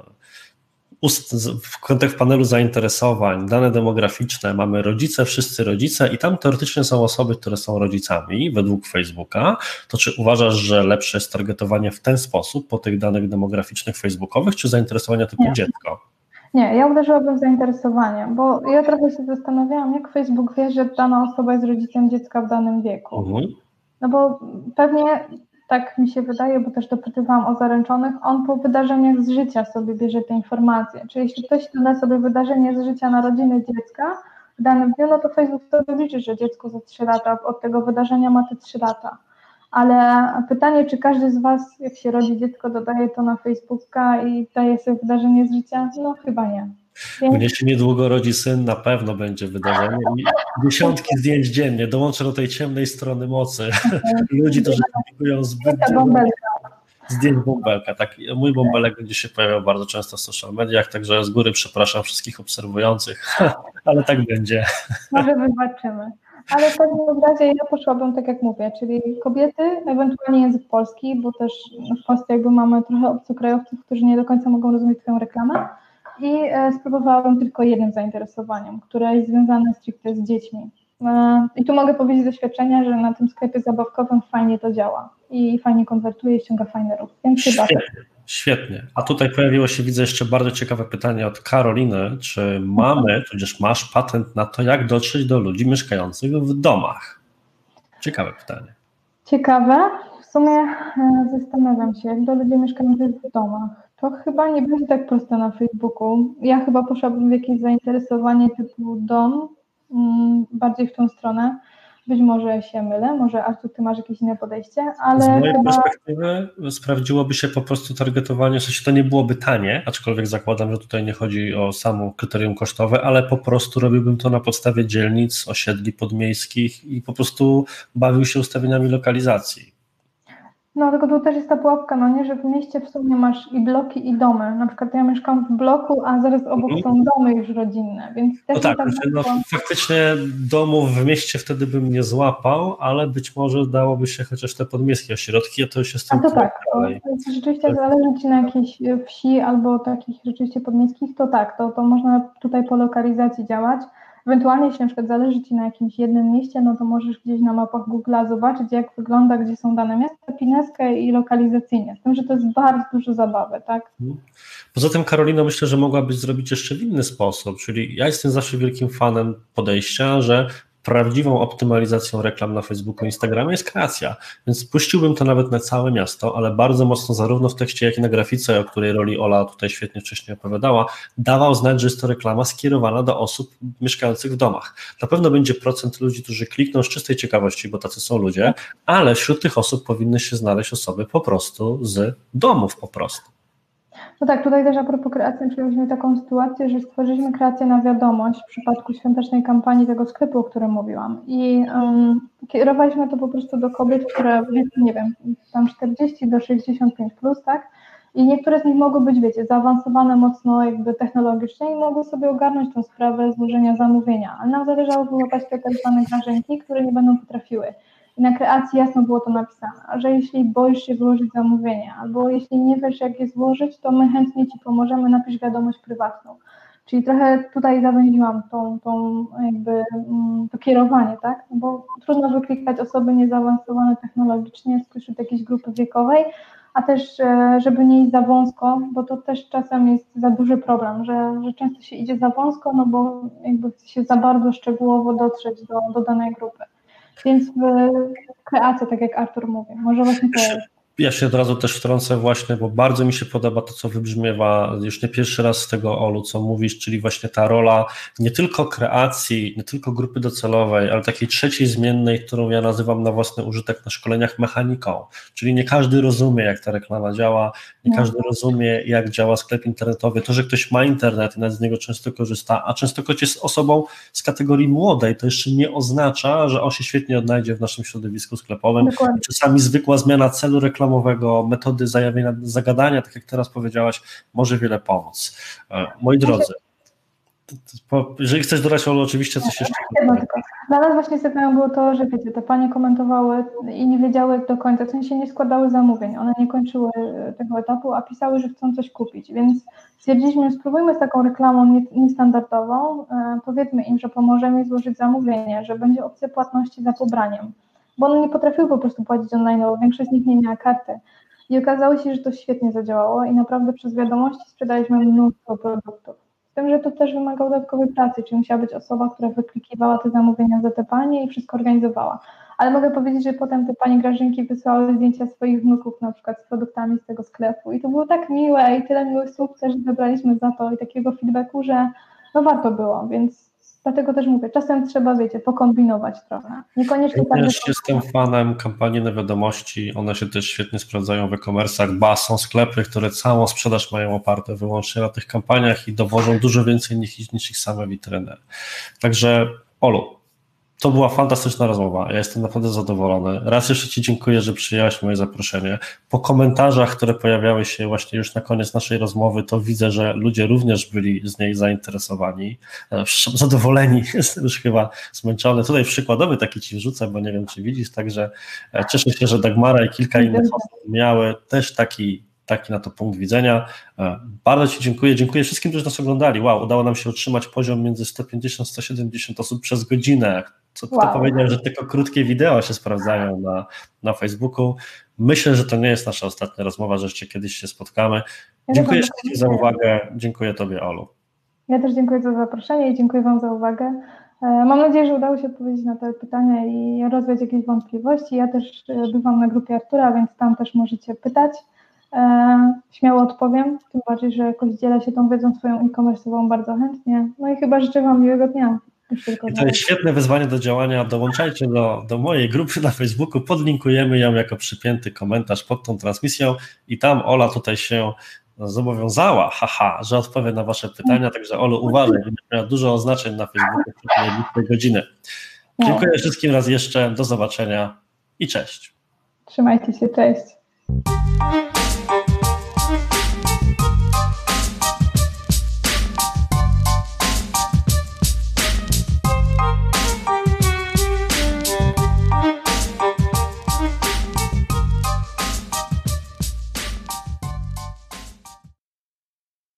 w kontekst panelu zainteresowań, dane demograficzne, mamy rodzice, wszyscy rodzice i tam teoretycznie są osoby, które są rodzicami według Facebooka, to czy uważasz, że lepsze jest targetowanie w ten sposób po tych danych demograficznych facebookowych, czy zainteresowania typu Nie. dziecko? Nie, ja uderzyłabym w zainteresowanie, bo ja trochę się zastanawiałam, jak Facebook wie, że dana osoba jest rodzicem dziecka w danym wieku. Mhm. No bo pewnie tak mi się wydaje, bo też dopytywałam o zaręczonych, on po wydarzeniach z życia sobie bierze te informacje. Czyli jeśli ktoś da sobie wydarzenie z życia narodziny dziecka w danym dniu, no to Facebook sobie liczy, że dziecko za trzy lata od tego wydarzenia ma te trzy lata. Ale pytanie, czy każdy z Was, jak się rodzi dziecko, dodaje to na Facebooka i daje sobie wydarzenie z życia? No chyba nie. Więc... Mnie się niedługo rodzi syn, na pewno będzie wydarzenie. I dziesiątki zdjęć dziennie, dołączę do tej ciemnej strony mocy. Ludzi, którzy publikują zbyt dużo zdjęć bąbelka. Tak, mój bąbelek będzie się pojawiał bardzo często w social mediach, także z góry przepraszam wszystkich obserwujących, ale tak będzie. Może wybaczymy. Ale w każdym razie ja poszłabym tak jak mówię, czyli kobiety, ewentualnie język polski, bo też w Polsce jakby mamy trochę obcokrajowców, którzy nie do końca mogą rozumieć twoją reklamę i e, spróbowałabym tylko jednym zainteresowaniem, które jest związane stricte z dziećmi. E, I tu mogę powiedzieć z doświadczenia, że na tym sklepie zabawkowym fajnie to działa i fajnie konwertuje i ściąga fajny ruch. Więc świetnie, świetnie. A tutaj pojawiło się, widzę, jeszcze bardzo ciekawe pytanie od Karoliny. Czy mamy, tudzież masz patent na to, jak dotrzeć do ludzi mieszkających w domach? Ciekawe pytanie. Ciekawe. W sumie e, zastanawiam się, jak do ludzi mieszkających w domach. To chyba nie będzie tak proste na Facebooku. Ja chyba poszłabym w jakieś zainteresowanie typu dom, mm, bardziej w tą stronę. Być może się mylę, może Artur, ty masz jakieś inne podejście, ale z mojej chyba... perspektywy sprawdziłoby się po prostu targetowanie, w sensie to nie byłoby tanie, aczkolwiek zakładam, że tutaj nie chodzi o samo kryterium kosztowe, ale po prostu robiłbym to na podstawie dzielnic, osiedli podmiejskich i po prostu bawił się ustawieniami lokalizacji. No, tylko tu też jest ta pułapka, no nie, że w mieście w sumie masz i bloki, i domy. Na przykład ja mieszkam w bloku, a zaraz obok mm. są domy już rodzinne, więc też... No tak, tak no, faktycznie domów w mieście wtedy bym nie złapał, ale być może dałoby się chociaż te podmiejskie ośrodki, a to już jest... A to tak, to, to rzeczywiście tak. Zależy ci na jakiejś wsi albo takich rzeczywiście podmiejskich, to tak, to, to można tutaj po lokalizacji działać. Ewentualnie, jeśli na przykład zależy ci na jakimś jednym mieście, no to możesz gdzieś na mapach Google'a zobaczyć, jak wygląda, gdzie są dane miasta, pineskę i lokalizacyjnie. Z tym, że to jest bardzo dużo zabawy, tak? Poza tym, Karolina, myślę, że mogłabyś zrobić jeszcze w inny sposób, czyli ja jestem zawsze wielkim fanem podejścia, że prawdziwą optymalizacją reklam na Facebooku i Instagramie jest kreacja, więc puściłbym to nawet na całe miasto, ale bardzo mocno zarówno w tekście, jak i na grafice, o której roli Ola tutaj świetnie wcześniej opowiadała, dawał znać, że jest to reklama skierowana do osób mieszkających w domach. Na pewno będzie procent ludzi, którzy klikną z czystej ciekawości, bo tacy są ludzie, ale wśród tych osób powinny się znaleźć osoby po prostu z domów po prostu. No tak, tutaj też a propos kreacji przyjęliśmy taką sytuację, że stworzyliśmy kreację na wiadomość w przypadku świątecznej kampanii tego sklepu, o którym mówiłam i um, kierowaliśmy to po prostu do kobiet, które, nie wiem, tam czterdzieści do sześćdziesięciu pięciu plus, tak? I niektóre z nich mogły być, wiecie, zaawansowane mocno jakby technologicznie i mogły sobie ogarnąć tą sprawę złożenia zamówienia, ale nam zależało wyłapać te tak zwane grażynki, które nie będą potrafiły. I na kreacji jasno było to napisane, że jeśli boisz się wyłożyć zamówienie, albo jeśli nie wiesz, jak je złożyć, to my chętnie Ci pomożemy, napisz wiadomość prywatną. Czyli trochę tutaj zawęziłam tą, tą jakby to kierowanie, tak? No bo trudno wyklikać osoby niezaawansowane technologicznie spośród jakiejś grupy wiekowej, a też żeby nie iść za wąsko, bo to też czasem jest za duży problem, że, że często się idzie za wąsko, no bo jakby chce się za bardzo szczegółowo dotrzeć do, do danej grupy. Więc kreacja, tak jak Artur mówi, może właśnie to jest. Ja się od razu też wtrącę właśnie, bo bardzo mi się podoba to, co wybrzmiewa już nie pierwszy raz z tego, Olu, co mówisz, czyli właśnie ta rola nie tylko kreacji, nie tylko grupy docelowej, ale takiej trzeciej zmiennej, którą ja nazywam na własny użytek na szkoleniach mechaniką, czyli nie każdy rozumie, jak ta reklama działa, nie każdy rozumie, jak działa sklep internetowy. To, że ktoś ma internet i nawet z niego często korzysta, a częstokroć jest osobą z kategorii młodej, to jeszcze nie oznacza, że on się świetnie odnajdzie w naszym środowisku sklepowym. Dokładnie. Czasami zwykła zmiana celu reklamowego, metody zajawienia, zagadania, tak jak teraz powiedziałaś, może wiele pomóc. Moi drodzy, jeżeli chcesz dodać, Olu, oczywiście coś jeszcze. No, tylko. Dla nas właśnie istotne było to, że wiecie, te panie komentowały i nie wiedziały do końca, w sensie nie składały zamówień, one nie kończyły tego etapu, a pisały, że chcą coś kupić, więc stwierdziliśmy, spróbujmy z taką reklamą niestandardową, e, powiedzmy im, że pomożemy im złożyć zamówienie, że będzie opcja płatności za pobraniem, bo one nie potrafiły po prostu płacić online, bo większość z nich nie miała karty. I okazało się, że to świetnie zadziałało i naprawdę przez wiadomości sprzedaliśmy mnóstwo produktów. Z tym, że to też wymagało dodatkowej pracy, czyli musiała być osoba, która wyklikiwała te zamówienia za te panie i wszystko organizowała. Ale mogę powiedzieć, że potem te panie Grażynki wysłały zdjęcia swoich wnuków na przykład z produktami z tego sklepu i to było tak miłe i tyle miłych słów też wybraliśmy za to i takiego feedbacku, że no warto było, więc dlatego też mówię, czasem trzeba, wiecie, pokombinować trochę. Niekoniecznie ja też jestem fanem kampanii na wiadomości, one się też świetnie sprawdzają w e-commerce'ach, ba, są sklepy, które całą sprzedaż mają oparte wyłącznie na tych kampaniach i dowożą dużo więcej niż, niż ich same witryny. Także Olu, to była fantastyczna rozmowa, ja jestem naprawdę zadowolony. Raz jeszcze Ci dziękuję, że przyjęłaś moje zaproszenie. Po komentarzach, które pojawiały się właśnie już na koniec naszej rozmowy, to widzę, że ludzie również byli z niej zainteresowani, zadowoleni, jestem już chyba zmęczony. Tutaj przykładowy taki Ci wrzucę, bo nie wiem, czy widzisz, także cieszę się, że Dagmara i kilka innych osób miały też taki taki na to punkt widzenia. Bardzo Ci dziękuję. Dziękuję wszystkim, którzy nas oglądali. Wow, udało nam się utrzymać poziom między sto pięćdziesiąt a sto siedemdziesiąt osób przez godzinę. Co kto wow. powiedział, że tylko krótkie wideo się sprawdzają na, na Facebooku. Myślę, że to nie jest nasza ostatnia rozmowa, że jeszcze kiedyś się spotkamy. Dziękuję ja wszystkim za uwagę. Dziękuję Tobie, Olu. Ja też dziękuję za zaproszenie i dziękuję Wam za uwagę. Mam nadzieję, że udało się odpowiedzieć na te pytania i rozwiać jakieś wątpliwości. Ja też bywam na grupie Artura, więc tam też możecie pytać. E, śmiało odpowiem, tym bardziej, że jakoś dzielę się tą wiedzą swoją e-commerce'ową bardzo chętnie. No i chyba życzę Wam miłego dnia. I to jest świetne wyzwanie do działania. Dołączajcie do, do mojej grupy na Facebooku, podlinkujemy ją jako przypięty komentarz pod tą transmisją i tam Ola tutaj się zobowiązała, haha, że odpowie na Wasze pytania, także Olu, uważaj, będziesz miała dużo oznaczeń na Facebooku w najbliższej godziny. Dziękuję wszystkim raz jeszcze, do zobaczenia i cześć. Trzymajcie się, cześć.